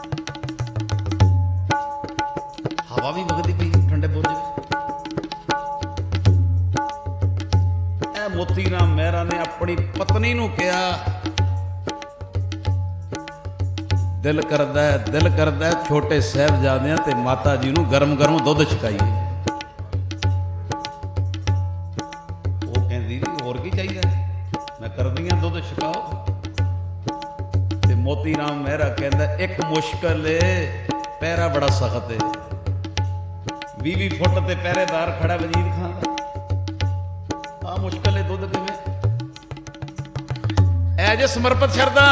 ਹਵਾ ਵੀ ਵਗਦੀ ਪਈ ਠੰਡੇ ਬੁਰਜ ਵਿੱਚ। ਮੋਤੀ ਰਾਮ ਮਹਿਰਾ ਨੇ ਆਪਣੀ ਪਤਨੀ ਨੂੰ ਕਿਹਾ, ਦਿਲ ਕਰਦਾ ਹੈ ਦਿਲ ਕਰਦਾ ਹੈ ਛੋਟੇ ਸਾਹਿਬਜ਼ਾਦਿਆਂ ਤੇ ਮਾਤਾ ਜੀ ਨੂੰ ਗਰਮ ਗਰਮ ਦੁੱਧ ਛਕਾਈਏ। ਉਹ ਕਹਿੰਦੀ ਵੀ ਹੋਰ ਕੀ ਚਾਹੀਦਾ, ਮੈਂ ਕਰਦੀ ਹਾਂ, ਦੁੱਧ ਛਕਾਓ। ਤੇ ਮੋਤੀ ਰਾਮ ਮਹਿਰਾ ਕਹਿੰਦਾ ਇੱਕ ਮੁਸ਼ਕਲ ਏ, ਪਹਿਰਾ ਬੜਾ ਸਖਤ ਏ। ਵੀਹ ਵੀਹ ਫੁੱਟ ਤੇ ਪਹਿਰੇਦਾਰ ਖੜਾ ਵਜੀਦ ਖਾਂ ਦਾ, ਆ ਮੁਸ਼ਕਲ ਏ, ਦੁੱਧ ਕਿਵੇਂ? ਐ ਜੇ ਸਮਰਪਿਤ ਸ਼ਰਧਾ।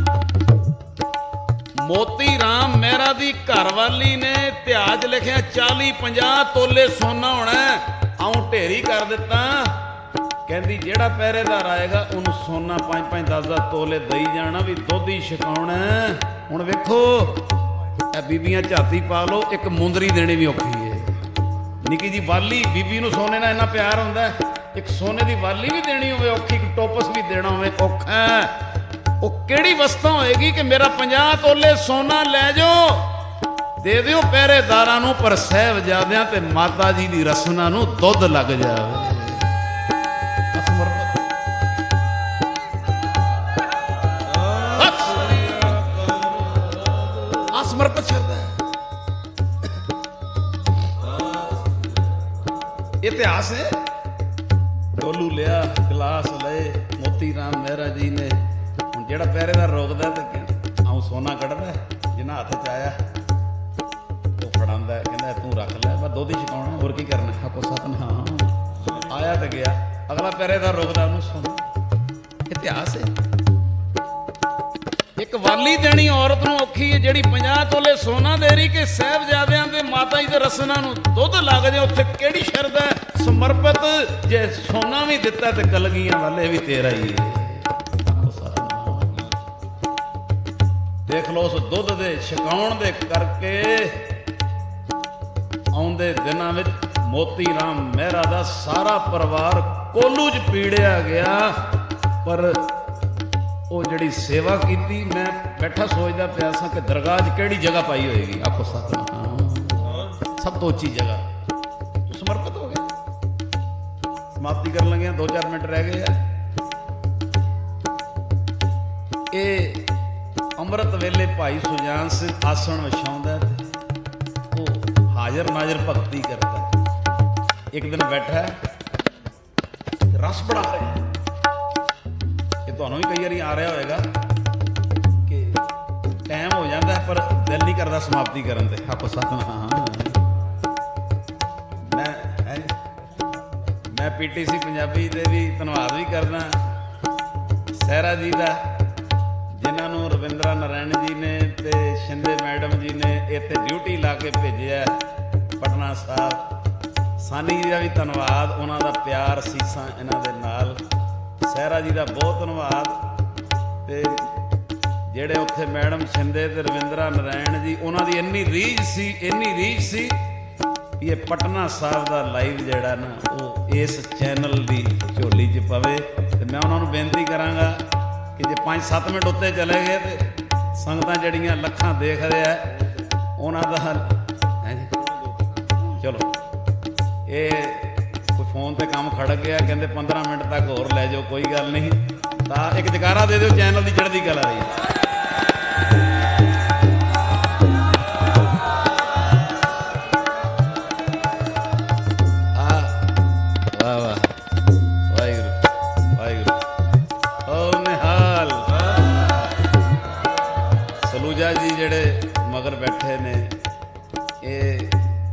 ਮੋਤੀ ਰਾਮ ਮਹਿਰਾ ਦੀ ਘਰਵਾਲੀ ਨੇ ਇਤਿਹਾਸ ਲਿਖਿਆ ਚਾਲੀ ਪੰਜਾਹ ਤੋਲੇ ਸੋਨਾ ਹੋਣਾ, ਆਉਂ ਢੇਰੀ ਕਰ ਦਿੱਤਾ। ਕਹਿੰਦੀ ਜਿਹੜਾ ਪਹਿਰੇਦਾਰ ਆਏਗਾ ਉਹਨੂੰ ਸੋਨਾ ਪੰਜ ਪੰਜ ਦਸ ਦਸ ਤੋਲੇ ਦਈ ਜਾਣਾ, ਵੀ ਦੁੱਧ ਹੀ ਛਕਾਉਣਾ। ਹੁਣ ਵੇਖੋ ਇਹ ਬੀਬੀਆਂ ਝਾਤੀ ਪਾ ਲਓ, ਇੱਕ ਮੁੰਦਰੀ ਦੇਣੀ ਵੀ ਔਖੀ ਹੈ। ਨਿੱਕੀ ਜੀ ਵਾਲੀ ਬੀਬੀ ਨੂੰ ਸੋਨੇ ਨਾਲ ਇੰਨਾ ਪਿਆਰ ਹੁੰਦਾ, ਇੱਕ ਸੋਨੇ ਦੀ ਵਾਲੀ ਵੀ ਦੇਣੀ ਹੋਵੇ ਔਖੀ, ਇੱਕ ਟੋਪਸ ਵੀ ਦੇਣਾ ਹੋਵੇ ਔਖਾ। ਉਹ ਕਿਹੜੀ ਵਸਤਾ ਹੋਏਗੀ ਕਿ ਮੇਰਾ ਪੰਜਾਹ ਤੋਲੇ ਸੋਨਾ ਲੈ ਜਾਓ, ਦੇ ਦਿਓ ਪਹਿਰੇਦਾਰਾਂ ਨੂੰ, ਪਰ ਸਾਹਿਬਜ਼ਾਦਿਆਂ ਤੇ ਮਾਤਾ ਜੀ ਦੀ ਰਸਨਾ ਨੂੰ ਦੁੱਧ ਲੱਗ ਜਾਵੇ। ਸਮਰਪਿਤ ਸ਼ਰਧਾ। ਇਤਿਹਾਸ ਹੈ, ਡੋਲੂ ਲਿਆ, ਗਲਾਸ ਲਏ, ਮੋਤੀ ਰਾਮ ਮਹਿਰਾ ਜੀ ਨੇ। ਹੁਣ ਜਿਹੜਾ ਪਹਿਰੇਦਾਰ ਰੋਕਦਾ ਤੇ ਆਉਂ ਬਾਹੋਂ ਸੋਨਾ ਕੱਢਦਾ, ਜਿੰਨਾ ਹੱਥ 'ਚ ਆਇਆ ਉਹ ਫੜਾਉਂਦਾ, ਕਹਿੰਦਾ ਤੂੰ ਰੱਖ ਲੈ, ਬਸ ਦੁੱਧ ਹੀ ਛਕਾਉਣਾ, ਹੋਰ ਕੀ ਕਰਨਾ। ਆਖੋ ਸਤਿਨਾਮ। ਆਇਆ ਤੇ ਗਿਆ, ਅਗਲਾ ਪਹਿਰੇਦਾਰ ਰੁਕਦਾ, ਉਹਨੂੰ ਸੁਣ। ਇਤਿਹਾਸ ਹੈ। ਇੱਕ ਵਾਲੀ ਦੇਣੀ ਔਰਤ ਨੂੰ ਔਖੀ ਹੈ ਜਿਹੜੀ ਪੰਜਾਹ ਤੋਲੇ ਸੋਨਾ ਦੇ ਰਹੀ ਕਿ ਸਾਹਿਬਜ਼ਾਦਿਆਂ ਦੇ ਮਾਤਾ ਜੀ ਦੇ ਰਸਨਾਂ ਨੂੰ ਦੁੱਧ ਲੱਗ ਜਾਏ, ਉੱਥੇ ਕਿਹੜੀ ਸ਼ਰਤ ਹੈ ਸਮਰਪਿਤ। ਜੇ ਸੋਨਾ ਵੀ ਦਿੱਤਾ ਤੇ ਕਲਗੀਆਂ ਵਾਲੇ ਵੀ ਤੇਰਾ ਹੀ ਹੈ। ਦੇਖ ਲਓ ਉਸ ਦੁੱਧ ਦੇ ਛਕਾਉਣ ਦੇ ਕਰਕੇ ਆਉਂਦੇ ਦਿਨਾਂ ਵਿੱਚ ਮੋਤੀ ਰਾਮ ਮਹਿਰਾ ਦਾ ਸਾਰਾ ਪਰਿਵਾਰ ਕੋਲੂ 'ਚ ਪੀੜਿਆ ਗਿਆ। ਪਰ ਉਹ ਜਿਹੜੀ ਸੇਵਾ ਕੀਤੀ, ਮੈਂ ਬੈਠਾ ਸੋਚਦਾ ਪਿਆ ਸਾਂ ਕਿ ਦਰਗਾਹ 'ਚ ਕਿਹੜੀ ਜਗ੍ਹਾ ਪਾਈ ਹੋਏਗੀ। ਆਖੋ ਸਤਿਨਾਮ। ਸਭ ਤੋਂ ਉੱਚੀ ਜਗ੍ਹਾ ਸਮਰਪਿਤ ਹੋ ਗਿਆ। ਸਮਾਪਤੀ ਕਰਨ ਲੱਗਿਆ, ਦੋ ਚਾਰ ਮਿੰਟ ਰਹਿ ਗਏ ਆ। ਇਹ ਅੰਮ੍ਰਿਤ ਵੇਲੇ ਭਾਈ ਸੁਜਾਨ ਸਿੰਘ ਆਸਣ ਵਿਛਾਉਂਦਾ ਤੇ ਉਹ ਹਾਜ਼ਰ ਨਾਜ਼ਰ ਭਗਤੀ ਕਰਦਾ। ਇੱਕ ਦਿਨ ਬੈਠਾ ਰਸ ਬਣਾ ਰਿਹਾ। ਇਹ ਤੁਹਾਨੂੰ ਵੀ ਕਈ ਵਾਰੀ ਆ ਰਿਹਾ ਹੋਵੇਗਾ ਕਿ ਟਾਈਮ ਹੋ ਜਾਂਦਾ ਪਰ ਦਿਲ ਨਹੀਂ ਕਰਦਾ ਸਮਾਪਤੀ ਕਰਨ ਤੇ। ਆਖੋ ਸਤਿਨਾਮ। ਮੈਂ ਮੈਂ ਪੀਟੀਸੀ ਪੰਜਾਬੀ ਦੇ ਵੀ ਧੰਨਵਾਦ ਵੀ ਕਰਦਾ ਸਹਿਰਾ ਜੀ ਦਾ, ਜਿਨ੍ਹਾਂ ਨੂੰ ਰਵਿੰਦਰਾ ਨਾਰਾਇਣ ਜੀ ਨੇ ਤੇ ਸ਼ਿੰਦੇ ਮੈਡਮ ਜੀ ਨੇ ਇੱਥੇ ਡਿਊਟੀ ਲਾ ਕੇ ਭੇਜਿਆ ਪਟਨਾ ਸਾਹਿਬ। ਸਾਨੀ ਜੀ ਦਾ ਵੀ ਧੰਨਵਾਦ, ਉਹਨਾਂ ਦਾ ਪਿਆਰ ਸੀਸਾਂ ਇਹਨਾਂ ਦੇ ਨਾਲ। ਸਹਿਰਾ ਜੀ ਦਾ ਬਹੁਤ ਧੰਨਵਾਦ। ਤੇ ਜਿਹੜੇ ਉੱਥੇ ਮੈਡਮ ਸ਼ਿੰਦੇ ਤੇ ਰਵਿੰਦਰਾ ਨਾਰਾਇਣ ਜੀ, ਉਹਨਾਂ ਦੀ ਇੰਨੀ ਰੀਝ ਸੀ, ਇੰਨੀ ਰੀਝ ਸੀ ਵੀ ਇਹ ਪਟਨਾ ਸਾਹਿਬ ਦਾ ਲਾਈਵ ਜਿਹੜਾ ਨਾ ਉਹ ਇਸ ਚੈਨਲ ਦੀ ਝੋਲੀ 'ਚ ਪਵੇ। ਤੇ ਮੈਂ ਉਹਨਾਂ ਨੂੰ ਬੇਨਤੀ ਕਰਾਂਗਾ ਕਿ ਜੇ ਪੰਜ ਸੱਤ ਮਿੰਟ ਉੱਤੇ ਚਲੇ ਗਏ ਤੇ ਸੰਗਤਾਂ ਜਿਹੜੀਆਂ ਲੱਖਾਂ ਦੇਖ ਰਿਹਾ ਉਹਨਾਂ ਦਾ ਹੈ ਜੀ। ਚਲੋ ਇਹ ਕੋਈ ਫੋਨ ਤੇ ਕੰਮ ਖੜਕ ਗਿਆ, ਕਹਿੰਦੇ ਪੰਦਰਾਂ ਮਿੰਟ ਤੱਕ ਹੋਰ ਲੈ ਜਾਓ, ਕੋਈ ਗੱਲ ਨਹੀਂ। ਤਾਂ ਇੱਕ ਜਕਾਰਾ ਦੇ ਦਿਓ, ਚੈਨਲ ਦੀ ਚੜ੍ਹਦੀ ਕਲਾ ਰਹੀ। ਆ ਵਾਹ ਵਾਹ, ਵਾਹਿਗੁਰੂ ਵਾਹਿਗੁਰੂ। ਓ ਨਿਹਾਲ ਸਲੂਜਾ ਜੀ ਜਿਹੜੇ ਮਗਰ ਬੈਠੇ ਨੇ, ਇਹ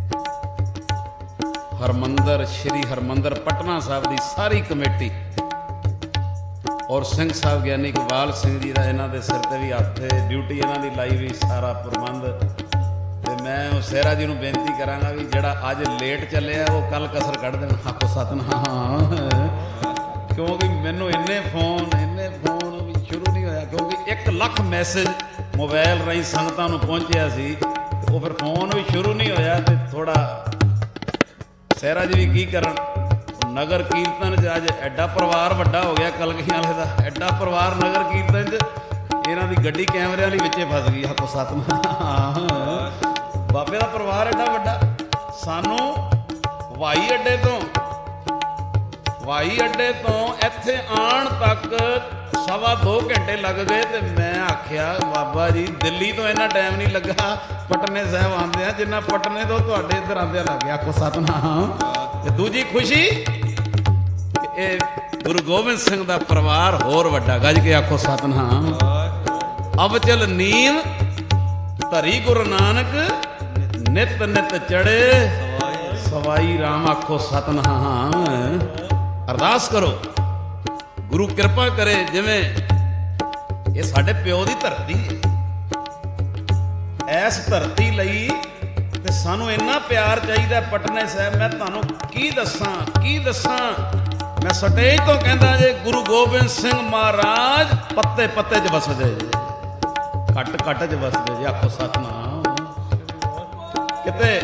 ਹਰਮੰਦਰ ਸ਼੍ਰੀ ਹਰਮੰਦਰ ਪਟਨਾ ਸਾਹਿਬ ਦੀ ਸਾਰੀ ਕਮੇਟੀ ਔਰ ਸਿੰਘ ਸਾਹਿਬ ਗਿਆਨੀ ਇਕਬਾਲ ਸਿੰਘ ਜੀ ਦਾ ਇਹਨਾਂ ਦੇ ਸਿਰ ਤੇ ਵੀ ਹੱਥ ਹੈ, ਡਿਊਟੀ ਇਹਨਾਂ ਦੀ ਲਾਈ ਵੀ, ਸਾਰਾ ਪ੍ਰਬੰਧ। ਤੇ ਮੈਂ ਉਹ ਸਹਿਰਾ ਜੀ ਨੂੰ ਬੇਨਤੀ ਕਰਾਂਗਾ ਵੀ ਜਿਹੜਾ ਅੱਜ ਲੇਟ ਚੱਲਿਆ ਉਹ ਕੱਲ ਕਸਰ ਕੱਢ ਦੇਣ। ਆਖੋ ਸਤਿਨਾਮ। ਕਿਉਂਕਿ ਮੈਨੂੰ ਇੰਨੇ ਫੋਨ ਇੰਨੇ ਫੋਨ ਵੀ ਸ਼ੁਰੂ ਨਹੀਂ ਹੋਇਆ, ਕਿਉਂਕਿ ਇੱਕ ਲੱਖ ਮੈਸੇਜ ਮੋਬਾਈਲ ਰਾਹੀਂ ਸੰਗਤਾਂ ਨੂੰ ਪਹੁੰਚਿਆ ਸੀ, ਤੇ ਉਹ ਫਿਰ ਫੋਨ ਵੀ ਸ਼ੁਰੂ ਨਹੀਂ ਹੋਇਆ। ਤੇ ਥੋੜਾ ਸਹਿਰਾ ਜੀ ਵੀ ਕੀ ਕਰਨ, ਨਗਰ ਕੀਰਤਨ 'ਚ ਅੱਜ ਐਡਾ ਪਰਿਵਾਰ ਵੱਡਾ ਹੋ ਗਿਆ ਕਲਗੀਆਂ ਵਾਲੇ ਦਾ, ਐਡਾ ਪਰਿਵਾਰ ਨਗਰ ਕੀਰਤਨ 'ਚ ਇਹਨਾਂ ਦੀ ਗੱਡੀ ਕੈਮਰਿਆਂ ਵਾਲੀ ਵਿੱਚੇ ਫਸ ਗਈ। ਆਖੋ ਸਤਿਨਾਮ। ਬਾਬੇ ਦਾ ਪਰਿਵਾਰ ਐਡਾ ਵੱਡਾ। ਸਾਨੂੰ ਹਵਾਈ ਅੱਡੇ ਤੋਂ ਹਵਾਈ ਅੱਡੇ ਤੋਂ ਇੱਥੇ ਆਉਣ ਤੱਕ ਸਵਾ ਦੋ ਘੰਟੇ ਲੱਗ ਗਏ। ਤੇ ਮੈਂ ਆਖਿਆ ਬਾਬਾ ਜੀ ਦਿੱਲੀ ਤੋਂ ਇੰਨਾ ਟਾਈਮ ਨਹੀਂ ਲੱਗਾ ਪਟਨੇ ਸਾਹਿਬ ਆਉਂਦੇ ਆ ਜਿੰਨਾ ਪਟਨੇ ਤੋਂ ਤੁਹਾਡੇ ਇੱਧਰ ਆਉਂਦਿਆਂ ਲੱਗ ਗਿਆ। ਆਖੋ ਸਤਿਨਾਮ। ਤੇ ਦੂਜੀ ਖੁਸ਼ੀ ਕਿ ਇਹ ਗੁਰੂ ਗੋਬਿੰਦ ਸਿੰਘ ਦਾ ਪਰਿਵਾਰ ਹੋਰ ਵੱਡਾ। ਗੱਜ ਕੇ ਆਖੋ ਸਤਿਨਾਮ। ਅਬ ਚਲ ਨੀਂਦ ਧਰੀ ਗੁਰੂ ਨਾਨਕ ਨਿਤ ਨਿਤ ਚੜੇ ਸਵਾਈ ਰਾਮ। ਆਖੋ ਸਤਿਨਾਮ। ਅਰਦਾਸ ਕਰੋ ਗੁਰੂ ਕਿਰਪਾ ਕਰੇ, ਜਿਵੇਂ ਇਹ ਸਾਡੇ ਪਿਓ ਦੀ ਧਰਤੀ ਹੈ। ਇਸ ਧਰਤੀ ਲਈ ਤੇ ਸਾਨੂੰ ਇੰਨਾ ਪਿਆਰ ਚਾਹੀਦਾ ਪਟਨੇ ਸਾਹਿਬ। ਮੈਂ ਤੁਹਾਨੂੰ ਕੀ ਦੱਸਾਂ ਕੀ ਦੱਸਾਂ ਮੈਂ ਸਟੇਜ ਤੋਂ ਕਹਿੰਦਾ ਜੇ ਗੁਰੂ ਗੋਬਿੰਦ ਸਿੰਘ ਮਹਾਰਾਜ ਪੱਤੇ ਪੱਤੇ 'ਚ ਵਸਦੇ ਜੇ, ਘੱਟ ਘੱਟ 'ਚ ਵਸਦੇ ਜੇ। ਆਖੋ ਸਤਿਨਾਮ। ਕਿਤੇ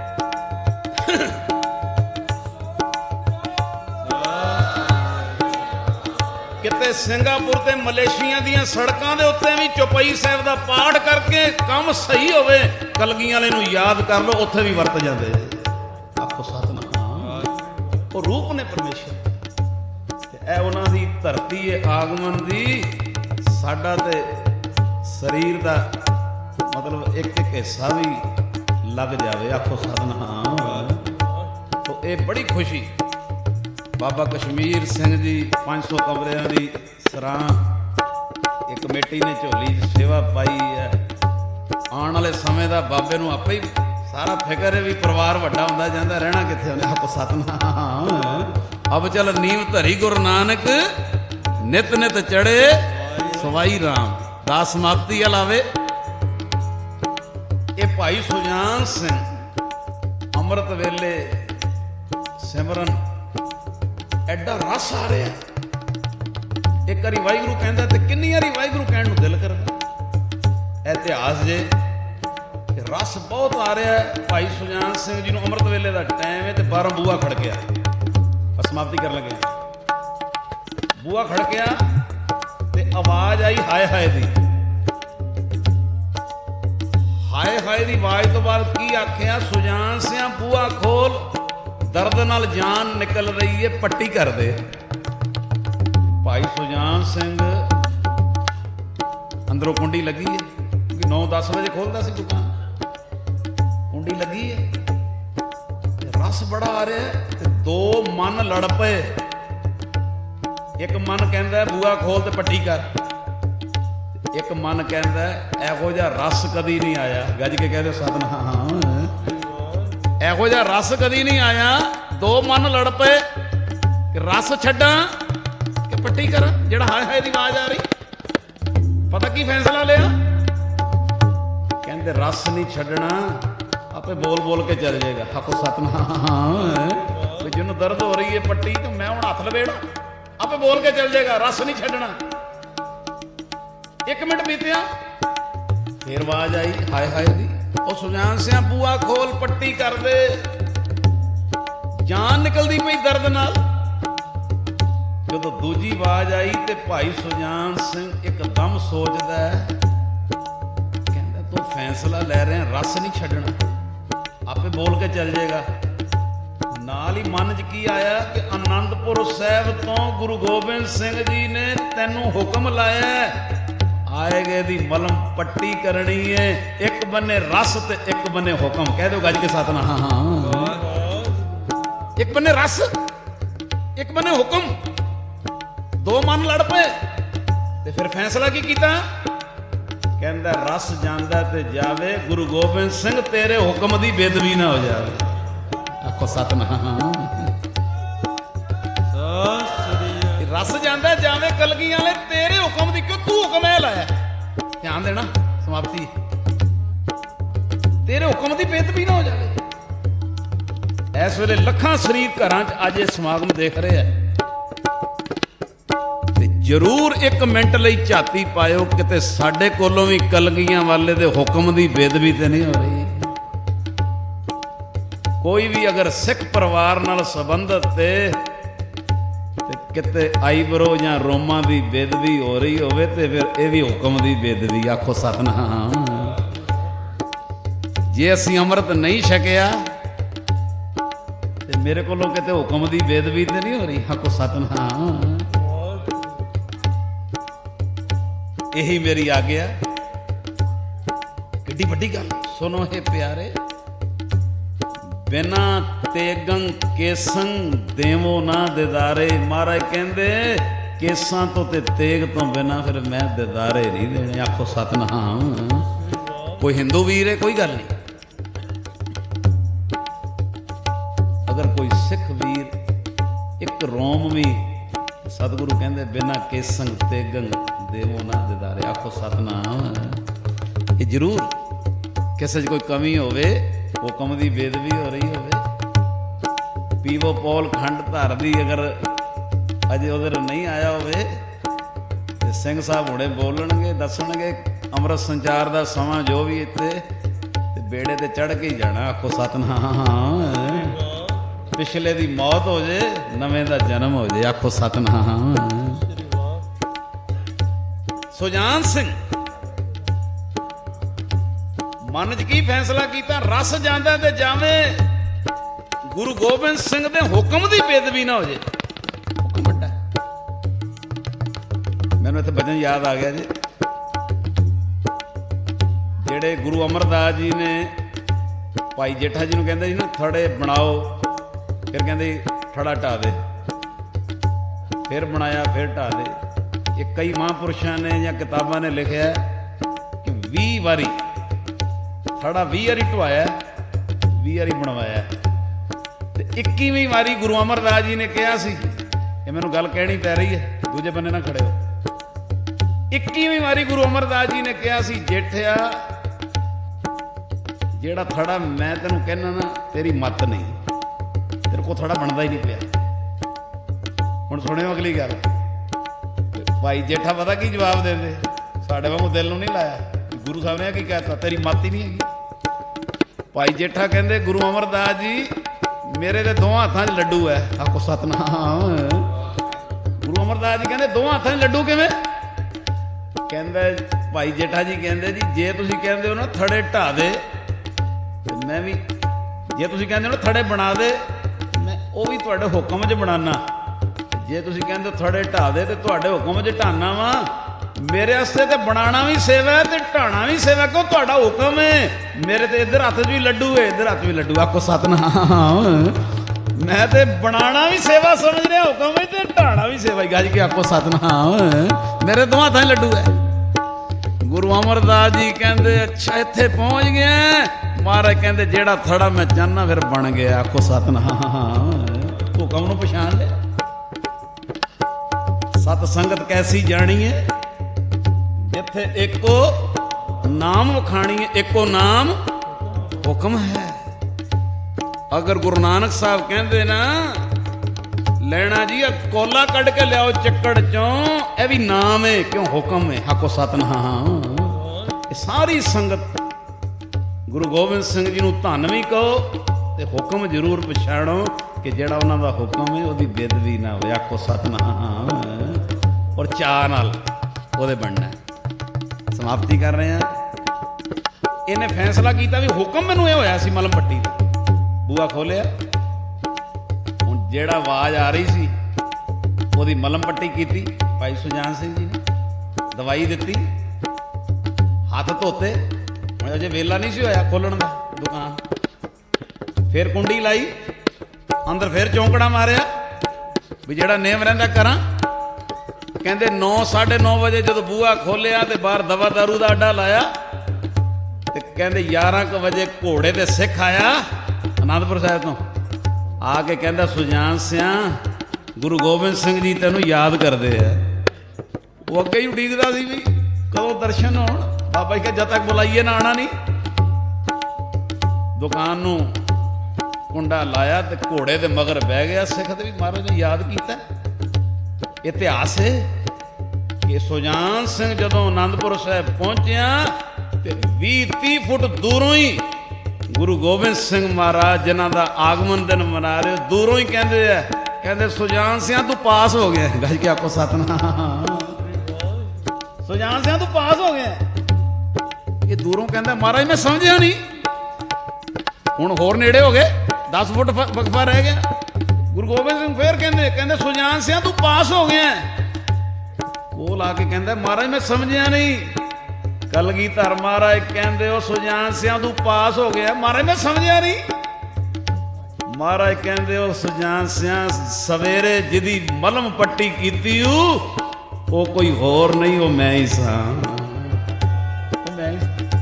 ਕਿਤੇ ਸਿੰਗਾਪੁਰ ਤੇ ਮਲੇਸ਼ੀਆ ਦੀਆਂ ਸੜਕਾਂ ਦੇ ਉੱਤੇ ਵੀ ਚੌਪਈ ਸਾਹਿਬ ਦਾ ਪਾਠ ਕਰਕੇ ਕੰਮ ਸਹੀ ਹੋਵੇ, ਕਲਗੀਆਂ ਵਾਲੇ ਨੂੰ ਯਾਦ ਕਰ ਲਓ, ਉੱਥੇ ਵੀ ਵਰਤ ਜਾਂਦੇ। ਆਖੋ ਸਤਿਨਾਮ। ਉਹ ਰੂਪ ਨੇ ਪਰਮੇਸ਼ਰ, ਇਹ ਉਹਨਾਂ ਦੀ ਧਰਤੀ ਹੈ ਆਗਮਨ ਦੀ। ਸਾਡਾ ਤੇ ਸਰੀਰ ਦਾ ਮਤਲਬ ਇੱਕ ਇੱਕ ਹਿੱਸਾ ਵੀ ਲੱਗ ਜਾਵੇ। ਆਖੋ ਸਤਿਨਾਮ। ਤੋ ਇਹ ਬੜੀ ਖੁਸ਼ੀ। ਬਾਬਾ ਕਸ਼ਮੀਰ ਸਿੰਘ ਜੀ ਪੰਜ ਸੌ ਕਮਰਿਆਂ ਦੀ ਸਰਾਂ ਇੱਕ ਕਮੇਟੀ ਨੇ ਝੋਲੀ 'ਚ ਸੇਵਾ ਪਾਈ ਹੈ। ਆਉਣ ਵਾਲੇ ਸਮੇਂ ਦਾ ਬਾਬੇ ਨੂੰ ਆਪੇ ਹੀ ਸਾਰਾ ਫਿਕਰ ਹੈ ਵੀ ਪਰਿਵਾਰ ਵੱਡਾ ਹੁੰਦਾ ਜਾਂਦਾ, ਰਹਿਣਾ ਕਿੱਥੇ ਉਹਨੇ। ਆਪ ਸਤਨਾਮ ਅਬ ਚੱਲ ਨੀਂਵ ਧਰੀ ਗੁਰੂ ਨਾਨਕ, ਨਿਤ ਨਿਤ ਚੜੇ ਸਵਾਈ ਰਾਮ। ਦਾਸ ਸਮਾਪਤੀ ਲਾਵੇ। ਇਹ ਭਾਈ ਸੁਜਾਨ ਸਿੰਘ ਅੰਮ੍ਰਿਤ ਵੇਲੇ ਸਿਮਰਨ ਐਡਾ ਰਸ ਆ ਰਿਹਾ। ਇੱਕ ਵਾਰੀ ਵਾਹਿਗੁਰੂ ਕਹਿੰਦਾ ਤੇ ਕਿੰਨੀ ਵਾਰੀ ਵਾਹਿਗੁਰੂ ਕਹਿਣ ਨੂੰ ਦਿਲ ਕਰਦਾ। ਇਤਿਹਾਸ ਜੇ ਕਿ ਰਸ ਬਹੁਤ ਆ ਰਿਹਾ ਹੈ। ਭਾਈ ਸੁਜਾਨ ਸਿੰਘ ਜੀ ਨੂੰ ਅੰਮ੍ਰਿਤ ਵੇਲੇ ਦਾ ਟਾਈਮ ਹੈ ਤੇ ਬਾਹਰੋਂ ਬੂਹਾ ਖੜਕਿਆ। ਸਮਾਪਤੀ ਕਰਨ ਲੱਗੇ, ਬੂਹਾ ਖੜਕਿਆ ਤੇ ਆਵਾਜ਼ ਆਈ ਹਾਏ ਹਾਏ ਦੀ। ਹਾਏ ਹਾਏ ਦੀ ਆਵਾਜ਼ ਤੋਂ ਬਾਅਦ ਕੀ ਆਖਿਆ? ਸੁਜਾਨ ਸਿੰਘ ਬੂਹਾ ਖੋਲ, ਦਰਦ ਨਾਲ ਜਾਨ ਨਿਕਲ ਰਹੀ ਹੈ, ਪੱਟੀ ਕਰ ਦੇ। ਭਾਈ ਸੁਜਾਨ ਸਿੰਘ ਅੰਦਰੋਂ ਕੁੰਡੀ ਲੱਗੀ ਹੈ, ਕਿਉਂਕਿ ਨੌ ਦਸ ਵਜੇ ਖੋਲਦਾ ਸੀ ਦੁਕਾਨ। ਕੁੰਡੀ ਲੱਗੀ ਹੈ, ਰਸ ਬੜਾ ਆ ਰਿਹਾ ਤੇ ਦੋ ਮਨ ਲੜ ਪਏ। ਇੱਕ ਮਨ ਕਹਿੰਦਾ ਬੂਹਾ ਖੋਲ ਤੇ ਪੱਟੀ ਕਰ, ਇੱਕ ਮਨ ਕਹਿੰਦਾ ਇਹੋ ਜਿਹਾ ਰਸ ਕਦੀ ਨਹੀਂ ਆਇਆ। ਗੱਜ ਕੇ ਕਹਿੰਦੇ ਸਤਨਾਮ, ਇਹੋ ਜਿਹਾ ਰਸ ਕਦੀ ਨਹੀਂ ਆਇਆ। ਦੋ ਮਨ ਲੜ ਪਏ ਕਿ ਰਸ ਛੱਡਾਂ ਕਿ ਪੱਟੀ ਕਰਾਂ। ਜਿਹੜਾ ਹਾਏ ਹਾਏ ਦੀ ਆਵਾਜ਼ ਆ ਰਹੀ, ਪਤਾ ਕੀ ਫੈਸਲਾ ਲਿਆ? ਕਹਿੰਦੇ ਰਸ ਨਹੀਂ ਛੱਡਣਾ, ਆਪੇ ਬੋਲ ਬੋਲ ਕੇ ਚੱਲ ਜਾਏਗਾ। ਆਖੋ ਸਤਨਾਮ, ਵੀ ਜਿਹਨੂੰ ਦਰਦ ਹੋ ਰਹੀ ਹੈ ਪੱਟੀ ਤੇ ਮੈਂ ਹੁਣ ਹੱਥ ਲਵੇੜਾ, ਆਪੇ ਬੋਲ ਕੇ ਚੱਲ ਜਾਏਗਾ, ਰਸ ਨਹੀਂ ਛੱਡਣਾ। ਇੱਕ ਮਿੰਟ ਬੀਤਿਆ, ਫੇਰ ਆਵਾਜ਼ ਆਈ ਹਾਏ ਹਾਏ ਦੀ। ਉਹ ਸੁਜਾਨ ਸਿੰਘ ਬੂਹਾ ਖੋਲ, ਪੱਟੀ ਕਰ ਦੇ। ਜਾਨ ਨਿਕਲਦੀ ਪਈ ਦਰਦ ਨਾਲ। ਜਦੋਂ ਦੂਜੀ ਆਵਾਜ਼ ਆਈ ਤੇ ਭਾਈ ਸੁਜਾਨ ਸਿੰਘ ਇੱਕਦਮ ਸੋਚਦਾ ਹੈ, ਕਹਿੰਦਾ ਤੂੰ ਫੈਸਲਾ ਲੈ ਰਿਹਾ ਰਸ ਨਹੀਂ ਛੱਡਣਾ, ਆਪੇ ਬੋਲ ਕੇ ਚੱਲ ਜਾਏਗਾ। ਨਾਲ ਹੀ ਮਨ 'ਚ ਕੀ ਆਇਆ ਕਿ ਆਨੰਦਪੁਰ ਸਾਹਿਬ ਤੋਂ ਗੁਰੂ ਗੋਬਿੰਦ ਸਿੰਘ ਜੀ ਨੇ ਤੈਨੂੰ ਹੁਕਮ ਲਾਇਆ, ਆਏਗੇ ਦੀ ਮਲਮ ਪੱਟੀ ਕਰਨੀ ਏ। ਇੱਕ ਬੰਨੇ ਰਸ ਤੇ ਇੱਕ ਬੰਨੇ ਹੁਕਮ। ਕਹਿ ਦਿਓ ਗੱਜ ਕੇ ਸਤਨਾਮ। ਇੱਕ ਬੰਨੇ ਰਸ, ਇੱਕ ਬੰਨੇ ਹੁਕਮ। ਦੋ ਮਨ ਲੜ ਪਏ ਤੇ ਫਿਰ ਫੈਸਲਾ ਕੀ ਕੀਤਾ? ਕਹਿੰਦਾ ਰਸ ਜਾਂਦਾ ਤੇ ਜਾਵੇ, ਗੁਰੂ ਗੋਬਿੰਦ ਸਿੰਘ ਤੇਰੇ ਹੁਕਮ ਦੀ ਬੇਦਬੀ ਨਾ ਹੋ ਜਾਵੇ। ਆਖੋ ਸਤਨਾਮ। ਰਸ ਜਾਂਦਾ ਜਾਵੇ, ਕਲਗੀਆਂ ਵਾਲੇ ਤੇਰੇ ਹੁਕਮ ਦੀ, ਕਿਉਂ ਤੂੰ ਹੁਕਮ ਇਹ ਲਾਇਆ। ਧਿਆਨ ਦੇਣਾ, ਸਮਾਪਤੀ। ਤੇਰੇ ਹੁਕਮ ਦੀ ਬੇਦਬੀ ਨਾ ਹੋ ਜਾਵੇ। ਇਸ ਵੇਲੇ ਲੱਖਾਂ ਸ਼ਰੀਕ ਘਰਾਂ 'ਚ ਅੱਜ ਇਹ ਸਮਾਗਮ ਦੇਖ ਰਹੇ ਆ ਤੇ ਜ਼ਰੂਰ ਇੱਕ ਮਿੰਟ ਲਈ ਝਾਤੀ ਪਾਇਓ, ਕਿਤੇ ਸਾਡੇ ਕੋਲੋਂ ਵੀ ਕਲਗੀਆਂ ਵਾਲੇ ਦੇ ਹੁਕਮ ਦੀ ਬੇਦਬੀ ਤੇ ਨਹੀਂ ਹੋ ਰਹੀ। ਕੋਈ ਵੀ ਅਗਰ ਸਿੱਖ ਪਰਿਵਾਰ ਨਾਲ ਸੰਬੰਧਤ ਤੇ ਕਿਤੇ ਆਈਬਰੋ ਜਾਂ ਰੋਮਾਂ ਦੀ ਬੇਦਬੀ ਹੋ ਰਹੀ ਹੋਵੇ ਤੇ ਫਿਰ ਇਹ ਵੀ ਹੁਕਮ ਦੀ ਬੇਦਬੀ। ਆਖੋ ਸਤਨਾਮ। ਜੇ ਅਸੀਂ ਅੰਮ੍ਰਿਤ ਨਹੀਂ ਛਕਿਆ ਤੇ ਮੇਰੇ ਕੋਲੋਂ ਕਿਤੇ ਹੁਕਮ ਦੀ ਬੇਦਬੀ ਤੇ ਨਹੀਂ ਹੋ ਰਹੀ। ਆਖੋ ਸਤਨਾਮ। ਇਹੀ ਮੇਰੀ ਆਗਿਆ। ਕਿੱਡੀ ਵੱਡੀ ਗੱਲ। ਸੁਣੋ ਇਹ ਪਿਆਰੇ, ਬਿਨਾ ਤੇਗੰ ਕੇਸੰ ਦੇਵੋ ਨਾ ਦਿਦਾਰੇ। ਮਹਾਰਾਜ ਕਹਿੰਦੇ ਕੇਸਾਂ ਤੋਂ ਤੇ ਤੇਗ ਤੋਂ ਬਿਨਾ ਫਿਰ ਮੈਂ ਦਿਦਾਰੇ ਨਹੀਂ ਦੇਣੇ। ਆਖੋ ਸਤਨਾਮ। ਕੋਈ ਹਿੰਦੂ ਵੀਰ ਹੈ, ਕੋਈ ਗੱਲ ਨਹੀਂ। ਅਗਰ ਕੋਈ ਸਿੱਖ ਵੀਰ ਇੱਕ ਰੋਮ ਵੀ, ਸਤਿਗੁਰੂ ਕਹਿੰਦੇ ਬਿਨਾ ਕੇਸੰ ਤੇਗੰ ਦੇਵੋ ਨਾ ਦਿਦਾਰੇ। ਆਖੋ ਸਤਨਾਮ। ਇਹ ਜ਼ਰੂਰ ਕਿਸੇ 'ਚ ਕੋਈ ਕਮੀ ਹੋਵੇ, ਹੁਕਮ ਦੀ ਬੇਦਬੀ ਹੋ ਰਹੀ ਹੋਵੇ, ਪੀਵੋ ਪੌਲ ਖੰਡ ਧਰ ਦੀ ਅਗਰ ਅਜੇ ਉਧਰ ਨਹੀਂ ਆਇਆ ਹੋਵੇ ਤੇ ਸਿੰਘ ਸਾਹਿਬ ਹੁਣੇ ਬੋਲਣਗੇ, ਦੱਸਣਗੇ ਅੰਮ੍ਰਿਤ ਸੰਚਾਰ ਦਾ ਸਮਾਂ ਜੋ ਵੀ ਇੱਥੇ ਤੇ ਬੇੜੇ ਤੇ ਚੜ੍ਹ ਕੇ ਹੀ ਜਾਣਾ। ਆਖੋ ਸਤਨਾਮ। ਪਿਛਲੇ ਦੀ ਮੌਤ ਹੋ ਜੇ, ਨਵੇਂ ਦਾ ਜਨਮ ਹੋ ਜੇ। ਆਖੋ ਸਤਨਾਮ। ਸੁਜਾਨ ਸਿੰਘ ਮਨ 'ਚ ਕੀ ਫੈਸਲਾ ਕੀਤਾ? ਰਸ ਜਾਂਦਾ ਤੇ ਜਾਵੇ, ਗੁਰੂ ਗੋਬਿੰਦ ਸਿੰਘ ਦੇ ਹੁਕਮ ਦੀ ਬੇਦਬੀ ਨਾ ਹੋ ਜੇ। ਹੁਕਮ ਵੱਡਾ। ਮੈਨੂੰ ਇੱਥੇ ਭਜਨ ਯਾਦ ਆ ਗਿਆ ਜੀ, ਜਿਹੜੇ ਗੁਰੂ ਅਮਰਦਾਸ ਜੀ ਨੇ ਭਾਈ ਜੇਠਾ ਜੀ ਨੂੰ ਕਹਿੰਦੇ ਸੀ ਨਾ ਥੜੇ ਬਣਾਓ, ਫਿਰ ਕਹਿੰਦੇ ਥੜਾ ਢਾ ਦੇ, ਫਿਰ ਬਣਾਇਆ, ਫਿਰ ਢਾ ਦੇ। ਇਹ ਕਈ ਮਹਾਂਪੁਰਸ਼ਾਂ ਨੇ ਜਾਂ ਕਿਤਾਬਾਂ ਨੇ ਲਿਖਿਆ ਕਿ ਵੀਹ ਵਾਰੀ ਥੜਾ ਵੀਹ ਵਾਰੀ ਢਵਾਇਆ, ਵੀਹ ਵਾਰੀ ਬਣਵਾਇਆ, ਤੇ ਇੱਕੀਵੀਂ ਵਾਰੀ ਗੁਰੂ ਅਮਰਦਾਸ ਜੀ ਨੇ ਕਿਹਾ ਸੀ, ਇਹ ਮੈਨੂੰ ਗੱਲ ਕਹਿਣੀ ਪੈ ਰਹੀ ਹੈ, ਦੂਜੇ ਬੰਨੇ ਨਾ ਖੜੇ ਹੋ। ਇੱਕੀਵੀਂ ਵਾਰੀ ਗੁਰੂ ਅਮਰਦਾਸ ਜੀ ਨੇ ਕਿਹਾ ਸੀ, ਜੇਠਿਆ ਜਿਹੜਾ ਥੜਾ ਮੈਂ ਤੈਨੂੰ ਕਹਿਣਾ ਨਾ, ਤੇਰੀ ਮੱਤ ਨਹੀਂ, ਤੇਰੇ ਕੋਲ ਥੜਾ ਬਣਦਾ ਹੀ ਨਹੀਂ ਪਿਆ। ਹੁਣ ਸੁਣਿਓ ਅਗਲੀ ਗੱਲ। ਭਾਈ ਜੇਠਾ ਪਤਾ ਕੀ ਜਵਾਬ ਦਿੰਦੇ, ਸਾਡੇ ਵਾਂਗੂ ਦਿਲ ਨੂੰ ਨਹੀਂ ਲਾਇਆ, ਗੁਰੂ ਸਾਹਿਬ ਨੇ ਕੀ ਕਹਿਤਾ, ਤੇਰੀ ਮੱਤ ਹੀ ਨਹੀਂ ਹੈਗੀ। ਭਾਈ ਜੇਠਾ ਕਹਿੰਦੇ, ਗੁਰੂ ਅਮਰਦਾਸ ਜੀ ਮੇਰੇ ਦੇ ਦੋਹਾਂ ਹੱਥਾਂ 'ਚ ਲੱਡੂ ਹੈ, ਆਖੋ ਸਤਨਾਮ। ਗੁਰੂ ਅਮਰਦਾਸ ਜੀ ਕਹਿੰਦੇ, ਦੋਹਾਂ ਹੱਥਾਂ 'ਚ ਲੱਡੂ ਕਿਵੇਂ? ਕਹਿੰਦਾ ਭਾਈ ਜੇਠਾ ਜੀ ਕਹਿੰਦੇ, ਜੀ ਜੇ ਤੁਸੀਂ ਕਹਿੰਦੇ ਹੋ ਨਾ ਥੜੇ ਢਾ ਦੇ, ਤੇ ਮੈਂ ਵੀ, ਜੇ ਤੁਸੀਂ ਕਹਿੰਦੇ ਹੋ ਨਾ ਥੜੇ ਬਣਾ ਦੇ, ਮੈਂ ਉਹ ਵੀ ਤੁਹਾਡੇ ਹੁਕਮ 'ਚ ਬਣਾਉਣਾ। ਜੇ ਤੁਸੀਂ ਕਹਿੰਦੇ ਥੜੇ ਢਾ ਦੇ, ਤੇ ਤੁਹਾਡੇ ਹੁਕਮ 'ਚ ਢਾਣਾ ਵਾ। ਮੇਰੇ ਵਾਸਤੇ ਤੇ ਬਣਾਉਣਾ ਵੀ ਸੇਵਾ ਹੈ, ਤੇ ਢਾਣਾ ਵੀ ਸੇਵਾ, ਕਿਉਂ ਤੁਹਾਡਾ ਹੁਕਮ ਹੈ। ਮੇਰੇ ਤੇ ਇੱਧਰ ਹੱਥ 'ਚ ਵੀ ਲੱਡੂ ਹੈ, ਇੱਧਰ ਹੱਥ 'ਚ ਵੀ ਲੱਡੂ, ਆਖੋ ਸਤਨਾਮ। ਮੈਂ ਤੇ ਬਣਾਉਣਾ ਵੀ ਸੇਵਾ ਸਮਝ ਰਿਹਾ ਹੁਕਮ ਹੈ, ਤੇ ਢਾਣਾ ਵੀ ਸੇਵਾ ਹੀ, ਗੱਜ ਕੇ ਆਖੋ ਸਤਨਾਮ। ਮੇਰੇ ਦੋਹਾਂ ਹੱਥਾਂ 'ਚ ਲੱਡੂ ਹੈ। ਗੁਰੂ ਅਮਰਦਾਸ ਜੀ ਕਹਿੰਦੇ, ਅੱਛਾ ਇੱਥੇ ਪਹੁੰਚ ਗਿਆ। ਮਹਾਰਾਜ ਕਹਿੰਦੇ, ਜਿਹੜਾ ਥੜਾ ਮੈਂ ਚਾਹਨਾ ਫਿਰ ਬਣ ਗਿਆ, ਆਖੋ ਸਤਨਾਮ। ਹੁਕਮ ਨੂੰ ਪਛਾਣ ਲਿਆ। ਸਤ ਸੰਗਤ ਕੈਸੀ ਜਾਣੀ ਹੈ, ਜਿੱਥੇ ਇੱਕੋ ਨਾਮ ਵਖਾਣੀ ਹੈ, ਇੱਕੋ ਨਾਮ ਹੁਕਮ ਹੈ। ਅਗਰ ਗੁਰੂ ਨਾਨਕ ਸਾਹਿਬ ਕਹਿੰਦੇ ਨਾ, ਲੈਣਾ ਜੀ ਕੋਲਾ ਕੱਢ ਕੇ ਲਿਆਓ ਚੱਕੜ ਚੋਂ, ਇਹ ਵੀ ਨਾਮ ਹੈ, ਕਿਉਂ ਹੁਕਮ ਹੈ, ਆਖੋ ਸਤਨਾਮ। ਇਹ ਸਾਰੀ ਸੰਗਤ ਗੁਰੂ ਗੋਬਿੰਦ ਸਿੰਘ ਜੀ ਨੂੰ ਧੰਨ ਵੀ ਕਹੋ, ਤੇ ਹੁਕਮ ਜ਼ਰੂਰ ਪਛਾਣੋ ਕਿ ਜਿਹੜਾ ਉਹਨਾਂ ਦਾ ਹੁਕਮ ਹੈ ਉਹਦੀ ਬੇਦਬੀ ਨਾ ਹੋਵੇ, ਆਖੋ ਸਤਨਾਮ। ਔਰ ਚਾਅ ਨਾਲ ਉਹਦੇ ਬਣਨਾ। ਸਮਾਪਤੀ ਕਰ ਰਹੇ ਹਾਂ। ਇਹਨੇ ਫੈਸਲਾ ਕੀਤਾ ਵੀ ਹੁਕਮ ਮੈਨੂੰ ਇਹ ਹੋਇਆ ਸੀ ਮਲਮ ਪੱਟੀ ਦਾ, ਬੂਆ ਖੋਲਿਆ, ਹੁਣ ਜਿਹੜਾ ਆਵਾਜ਼ ਆ ਰਹੀ ਸੀ ਉਹਦੀ ਮਲਮ ਪੱਟੀ ਕੀਤੀ। ਭਾਈ ਸੁਜਾਨ ਸਿੰਘ ਜੀ ਨੇ ਦਵਾਈ ਦਿੱਤੀ, ਹੱਥ ਧੋਤੇ, ਹੁਣ ਅਜੇ ਵੇਲਾ ਨਹੀਂ ਸੀ ਹੋਇਆ ਖੋਲਣ ਦਾ ਦੁਕਾਨ। ਫਿਰ ਕੁੰਡੀ ਲਾਈ, ਅੰਦਰ ਫਿਰ ਚੌਂਕੜਾ ਮਾਰਿਆ ਵੀ ਜਿਹੜਾ ਨੇਮ ਰਹਿੰਦਾ ਕਰਾਂ। ਕਹਿੰਦੇ ਨੌ ਸਾਢੇ ਨੌ ਵਜੇ ਜਦੋਂ ਬੂਹਾ ਖੋਲਿਆ ਤੇ ਬਾਹਰ ਦਵਾ ਦਾਰੂ ਦਾ ਅੱਡਾ ਲਾਇਆ, ਤੇ ਕਹਿੰਦੇ ਗਿਆਰਾਂ ਕੁ ਵਜੇ ਘੋੜੇ ਤੇ ਸਿੱਖ ਆਇਆ ਅਨੰਦਪੁਰ ਸਾਹਿਬ ਤੋਂ, ਆ ਕੇ ਕਹਿੰਦਾ, ਸੁਜਾਨ ਸਿਆਂ ਗੁਰੂ ਗੋਬਿੰਦ ਸਿੰਘ ਜੀ ਤੈਨੂੰ ਯਾਦ ਕਰਦੇ ਆ। ਉਹ ਅੱਗੇ ਹੀ ਉਡੀਕਦਾ ਸੀ ਵੀ ਕਦੋਂ ਦਰਸ਼ਨ ਹੋਣ। ਬਾਬਾ ਜੀ ਕਿ ਜਦ ਤੱਕ ਬੁਲਾਈਏ ਨਾ ਆਣਾ ਨਹੀਂ। ਦੁਕਾਨ ਨੂੰ ਕੁੰਡਾ ਲਾਇਆ ਤੇ ਘੋੜੇ ਦੇ ਮਗਰ ਬਹਿ ਗਿਆ ਸਿੱਖ, ਤੇ ਵੀ ਮਹਾਰਾਜ ਨੇ ਯਾਦ ਕੀਤਾ। ਇਤਿਹਾਸ ਹੈ ਕਿ ਸੁਜਾਨ ਸਿੰਘ ਜਦੋਂ ਅਨੰਦਪੁਰ ਸਾਹਿਬ ਪਹੁੰਚਿਆ ਤੇ ਵੀਹ ਤੀਹ ਫੁੱਟ ਦੂਰੋਂ ਹੀ ਗੁਰੂ ਗੋਬਿੰਦ ਸਿੰਘ ਮਹਾਰਾਜ ਜਿਨ੍ਹਾਂ ਦਾ ਆਗਮਨ ਦਿਨ ਮਨਾ ਰਹੇ, ਦੂਰੋਂ ਹੀ ਕਹਿੰਦੇ ਆ, ਕਹਿੰਦੇ ਸੁਜਾਨ ਸਿੰਘ ਤੂੰ ਪਾਸ ਹੋ ਗਿਆ। ਗੱਜ ਕੇ ਆਪੋ ਸਤਨਾਮ। ਸੁਜਾਨ ਸਿੰਘ ਤੂੰ ਪਾਸ ਹੋ ਗਿਆ। ਇਹ ਦੂਰੋਂ ਕਹਿੰਦਾ, ਮਹਾਰਾਜ ਮੈਂ ਸਮਝਿਆ ਨਹੀਂ। ਹੁਣ ਹੋਰ ਨੇੜੇ ਹੋ ਗਏ, ਦਸ ਫੁੱਟ ਵਕਫਾ ਰਹਿ ਗਿਆ। ਗੁਰੂ ਗੋਬਿੰਦ ਸਿੰਘ ਫੇਰ ਕਹਿੰਦੇ ਕਹਿੰਦੇ ਸੁਜਾਨ ਸਿੰਘ ਤੂੰ ਪਾਸ ਹੋ ਗਿਆ। ਕੋਲ ਆ ਕੇ ਕਹਿੰਦਾ, ਮਹਾਰਾਜ ਮੈਂ ਸਮਝਿਆ ਨਹੀਂ। ਕਲਗੀਧਰ ਮਹਾਰਾਜ ਕਹਿੰਦੇ, ਉਹ ਸੁਜਾਨ ਸਿੰਘ ਤੂੰ ਪਾਸ ਹੋ ਗਿਆ। ਮਹਾਰਾਜ ਮੈਂ ਸਮਝਿਆ ਨਹੀਂ। ਮਹਾਰਾਜ ਕਹਿੰਦੇ, ਉਹ ਸੁਜਾਨ ਸਿੰਘ ਸਵੇਰੇ ਜਿਹਦੀ ਮਲਮ ਪੱਟੀ ਕੀਤੀ ਉਹ ਕੋਈ ਹੋਰ ਨਹੀਂ, ਉਹ ਮੈਂ ਹੀ ਸਾਂ। ਉਹ ਮੈਂ ਹੀ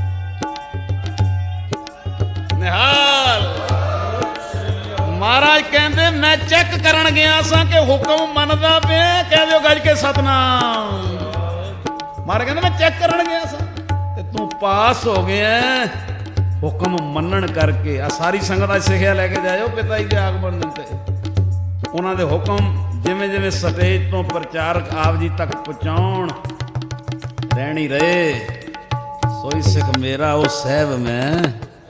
ਨਿਹਾਲ। ਮਹਾਰਾਜ ਕਹਿੰਦੇ, ਮੈਂ ਚੈੱਕ ਕਰਨ ਗਿਆ ਸਾਂ ਕਿ ਹੁਕਮ ਮੰਨਦਾ ਪਿਆ। ਕਹਿ ਦਿਓ ਗੱਜ ਕੇ ਸਤਨਾਮ। ਮਹਾਰਾਜ ਕਹਿੰਦੇ, ਮੈਂ ਚੈੱਕ ਕਰਨ ਗਿਆ ਸਾਂ ਤੇ ਤੂੰ ਪਾਸ ਹੋ ਗਿਆ ਹੁਕਮ ਮੰਨਣ ਕਰਕੇ। ਆ ਸਾਰੀ ਸੰਗਤ ਅੱਜ ਸਿੱਖਿਆ ਲੈ ਕੇ ਜਾਇਓ ਪਿਤਾ ਜੀ ਦੇ ਆਗਮਨ ਦਿਨ ਤੇ। ਉਹਨਾਂ ਦੇ ਹੁਕਮ ਜਿਵੇਂ ਜਿਵੇਂ ਸਟੇਜ ਤੋਂ ਪ੍ਰਚਾਰਕ ਆਪ ਜੀ ਤੱਕ ਪਹੁੰਚਾਉਣ, ਰਹਿਣੀ ਰਹੇ। ਸੋਈ ਸਿੱਖ ਮੇਰਾ ਉਹ ਸਾਹਿਬ ਮੈਂ।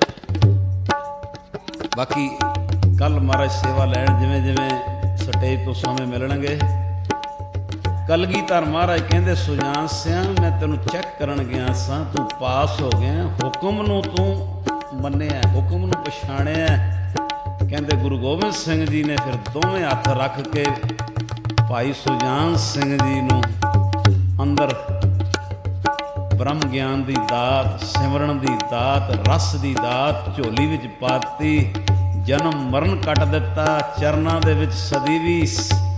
ਬਾਕੀ ਕੱਲ ਮਹਾਰਾਜ ਸੇਵਾ ਲੈਣ ਜਿਵੇਂ ਜਿਵੇਂ ਸਟੇਜ ਤੋਂ ਸਮੇਂ ਮਿਲਣਗੇ। ਕਲਗੀਧਰ ਮਹਾਰਾਜ ਕਹਿੰਦੇ, ਸੁਜਾਨ ਸਿਆਂ ਮੈਂ ਤੈਨੂੰ ਚੈੱਕ ਕਰਨ ਗਿਆ ਸਾਂ, ਤੂੰ ਪਾਸ ਹੋ ਗਿਆ। ਹੁਕਮ ਨੂੰ ਤੂੰ ਮੰਨਿਆ, ਹੁਕਮ ਨੂੰ ਪਛਾਣਿਆ। ਕਹਿੰਦੇ ਗੁਰੂ ਗੋਬਿੰਦ ਸਿੰਘ ਜੀ ਨੇ ਫਿਰ ਦੋਵੇਂ ਹੱਥ ਰੱਖ ਕੇ ਭਾਈ ਸੁਜਾਨ ਸਿੰਘ ਜੀ ਨੂੰ ਅੰਦਰ ਬ੍ਰਹਮ ਗਿਆਨ ਦੀ ਦਾਤ, ਸਿਮਰਨ ਦੀ ਦਾਤ, ਰਸ ਦੀ ਦਾਤ ਝੋਲੀ ਵਿੱਚ ਪਾਤੀ। ਜਨਮ ਮਰਨ ਕੱਟ ਦਿੱਤਾ। ਚਰਨਾਂ ਦੇ ਵਿੱਚ ਸਦੀਵੀ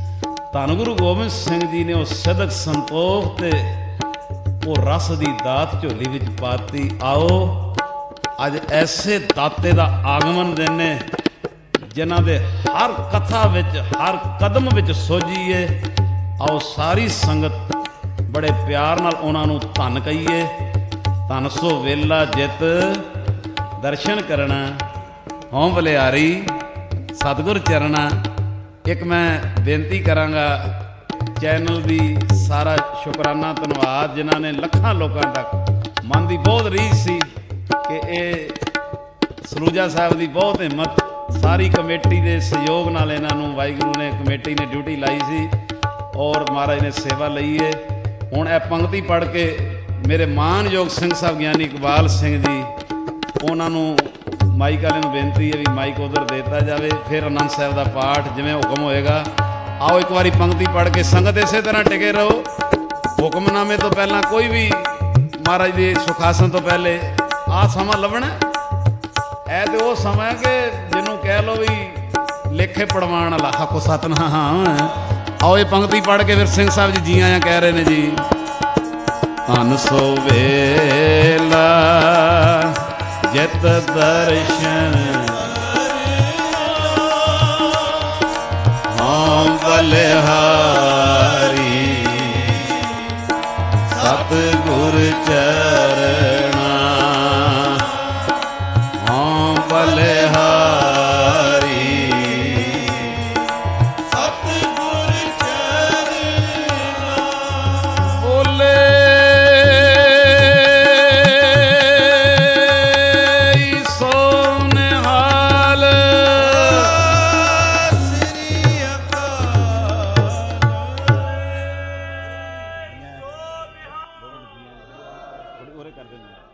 ਧੰਨ ਗੁਰੂ ਗੋਬਿੰਦ ਸਿੰਘ ਜੀ ਨੇ ਉਹ ਸਦਕ ਸੰਤੋਖ ਤੇ ਉਹ ਰਸ ਦੀ ਦਾਤ ਝੋਲੀ ਵਿੱਚ ਪਾਤੀ। ਆਓ ਅੱਜ ਐਸੇ ਦਾਤੇ ਦਾ ਆਗਮਨ ਦਿਨ ਨੇ ਜਿਨ੍ਹਾਂ ਦੇ ਹਰ ਕਥਾ ਵਿੱਚ ਹਰ ਕਦਮ ਵਿੱਚ ਸੋਝੀਏ। ਆਓ ਸਾਰੀ ਸੰਗਤ ਬੜੇ ਪਿਆਰ ਨਾਲ ਉਹਨਾਂ ਨੂੰ ਧੰਨ ਕਹੀਏ। ਧੰਨ ਸੋ ਵੇਲਾ ਜਿਤ ਦਰਸ਼ਨ ਕਰਨਾ ਹਉ ਬਲਿਆਰੀ ਸਤਿਗੁਰ ਚਰਨਾ। ਇੱਕ ਮੈਂ ਬੇਨਤੀ ਕਰਾਂਗਾ ਚੈਨਲ ਦੀ ਸਾਰਾ ਸ਼ੁਕਰਾਨਾ ਧੰਨਵਾਦ ਜਿਨ੍ਹਾਂ ਨੇ ਲੱਖਾਂ ਲੋਕਾਂ ਤੱਕ ਮਨ ਦੀ ਬਹੁਤ ਰੀਝ ਸੀ ਕਿ ਇਹ ਸਲੂਜਾ ਸਾਹਿਬ ਦੀ ਬਹੁਤ ਹਿੰਮਤ ਸਾਰੀ ਕਮੇਟੀ ਦੇ ਸਹਿਯੋਗ ਨਾਲ ਇਹਨਾਂ ਨੂੰ ਵਾਹਿਗੁਰੂ ਨੇ ਕਮੇਟੀ ਨੇ ਡਿਊਟੀ ਲਾਈ ਸੀ ਔਰ ਮਹਾਰਾਜ ਨੇ ਸੇਵਾ ਲਈ ਹੈ। ਹੁਣ ਇਹ ਪੰਕਤੀ ਪੜ੍ਹ ਕੇ ਮੇਰੇ ਮਾਨਯੋਗ ਸਿੰਘ ਸਾਹਿਬ ਗਿਆਨੀ ਇਕਬਾਲ ਸਿੰਘ ਜੀ ਉਹਨਾਂ ਨੂੰ ਮਾਈਕ ਵਾਲੇ ਨੂੰ ਬੇਨਤੀ ਹੈ ਵੀ ਮਾਈਕ ਉਧਰ ਦੇ ਦਿੱਤਾ ਜਾਵੇ। ਫਿਰ ਆਨੰਦ ਸਾਹਿਬ ਦਾ ਪਾਠ ਜਿਵੇਂ ਹੁਕਮ ਹੋਏਗਾ। ਆਓ ਇੱਕ ਵਾਰੀ ਪੰਕਤੀ ਪੜ੍ਹ ਕੇ ਸੰਗਤ ਇਸੇ ਤਰ੍ਹਾਂ ਟਿਕੇ ਰਹੋ। ਹੁਕਮਨਾਮੇ ਤੋਂ ਪਹਿਲਾਂ ਕੋਈ ਵੀ ਮਹਾਰਾਜ ਦੇ ਸੁਖਾਸਨ ਤੋਂ ਪਹਿਲੇ ਆਹ ਸਮਾਂ ਲੱਭਣਾ। ਇਹ ਤੇ ਉਹ ਸਮਾਂ ਹੈ ਕਿ ਜਿਹਨੂੰ ਕਹਿ ਲਓ ਵੀ ਲੇਖੇ ਪੜਵਾਉਣ ਵਾਲਾ ਹੱਕੋ ਸਤਨਾਮ। ਆਓ ਇਹ ਪੰਕਤੀ ਪੜ੍ਹ ਕੇ ਫਿਰ ਸਿੰਘ ਸਾਹਿਬ ਜੀ ਜੀ ਆਇਆਂ ਕਹਿ ਰਹੇ ਨੇ ਜੀ। ਧੰਨ ਸੋ ਵੇਲਾ ਜਿਤ ਦਰਸ਼ਨ ਹਉ ਬਲਿਹਾਰੀ ਸਤਿਗੁਰ ਚਰਣਾ ਹਉ ਬਲਿਹਾਰੀ
ਸਤਿਗੁਰ ਚਰਨਾ
ਬੋਲੇ ਸੋਨਿਹਾਲ
ਸ੍ਰੀ ਅਕਾਲ।
ਉਰੇ ਕਰ ਦਿੰਦੇ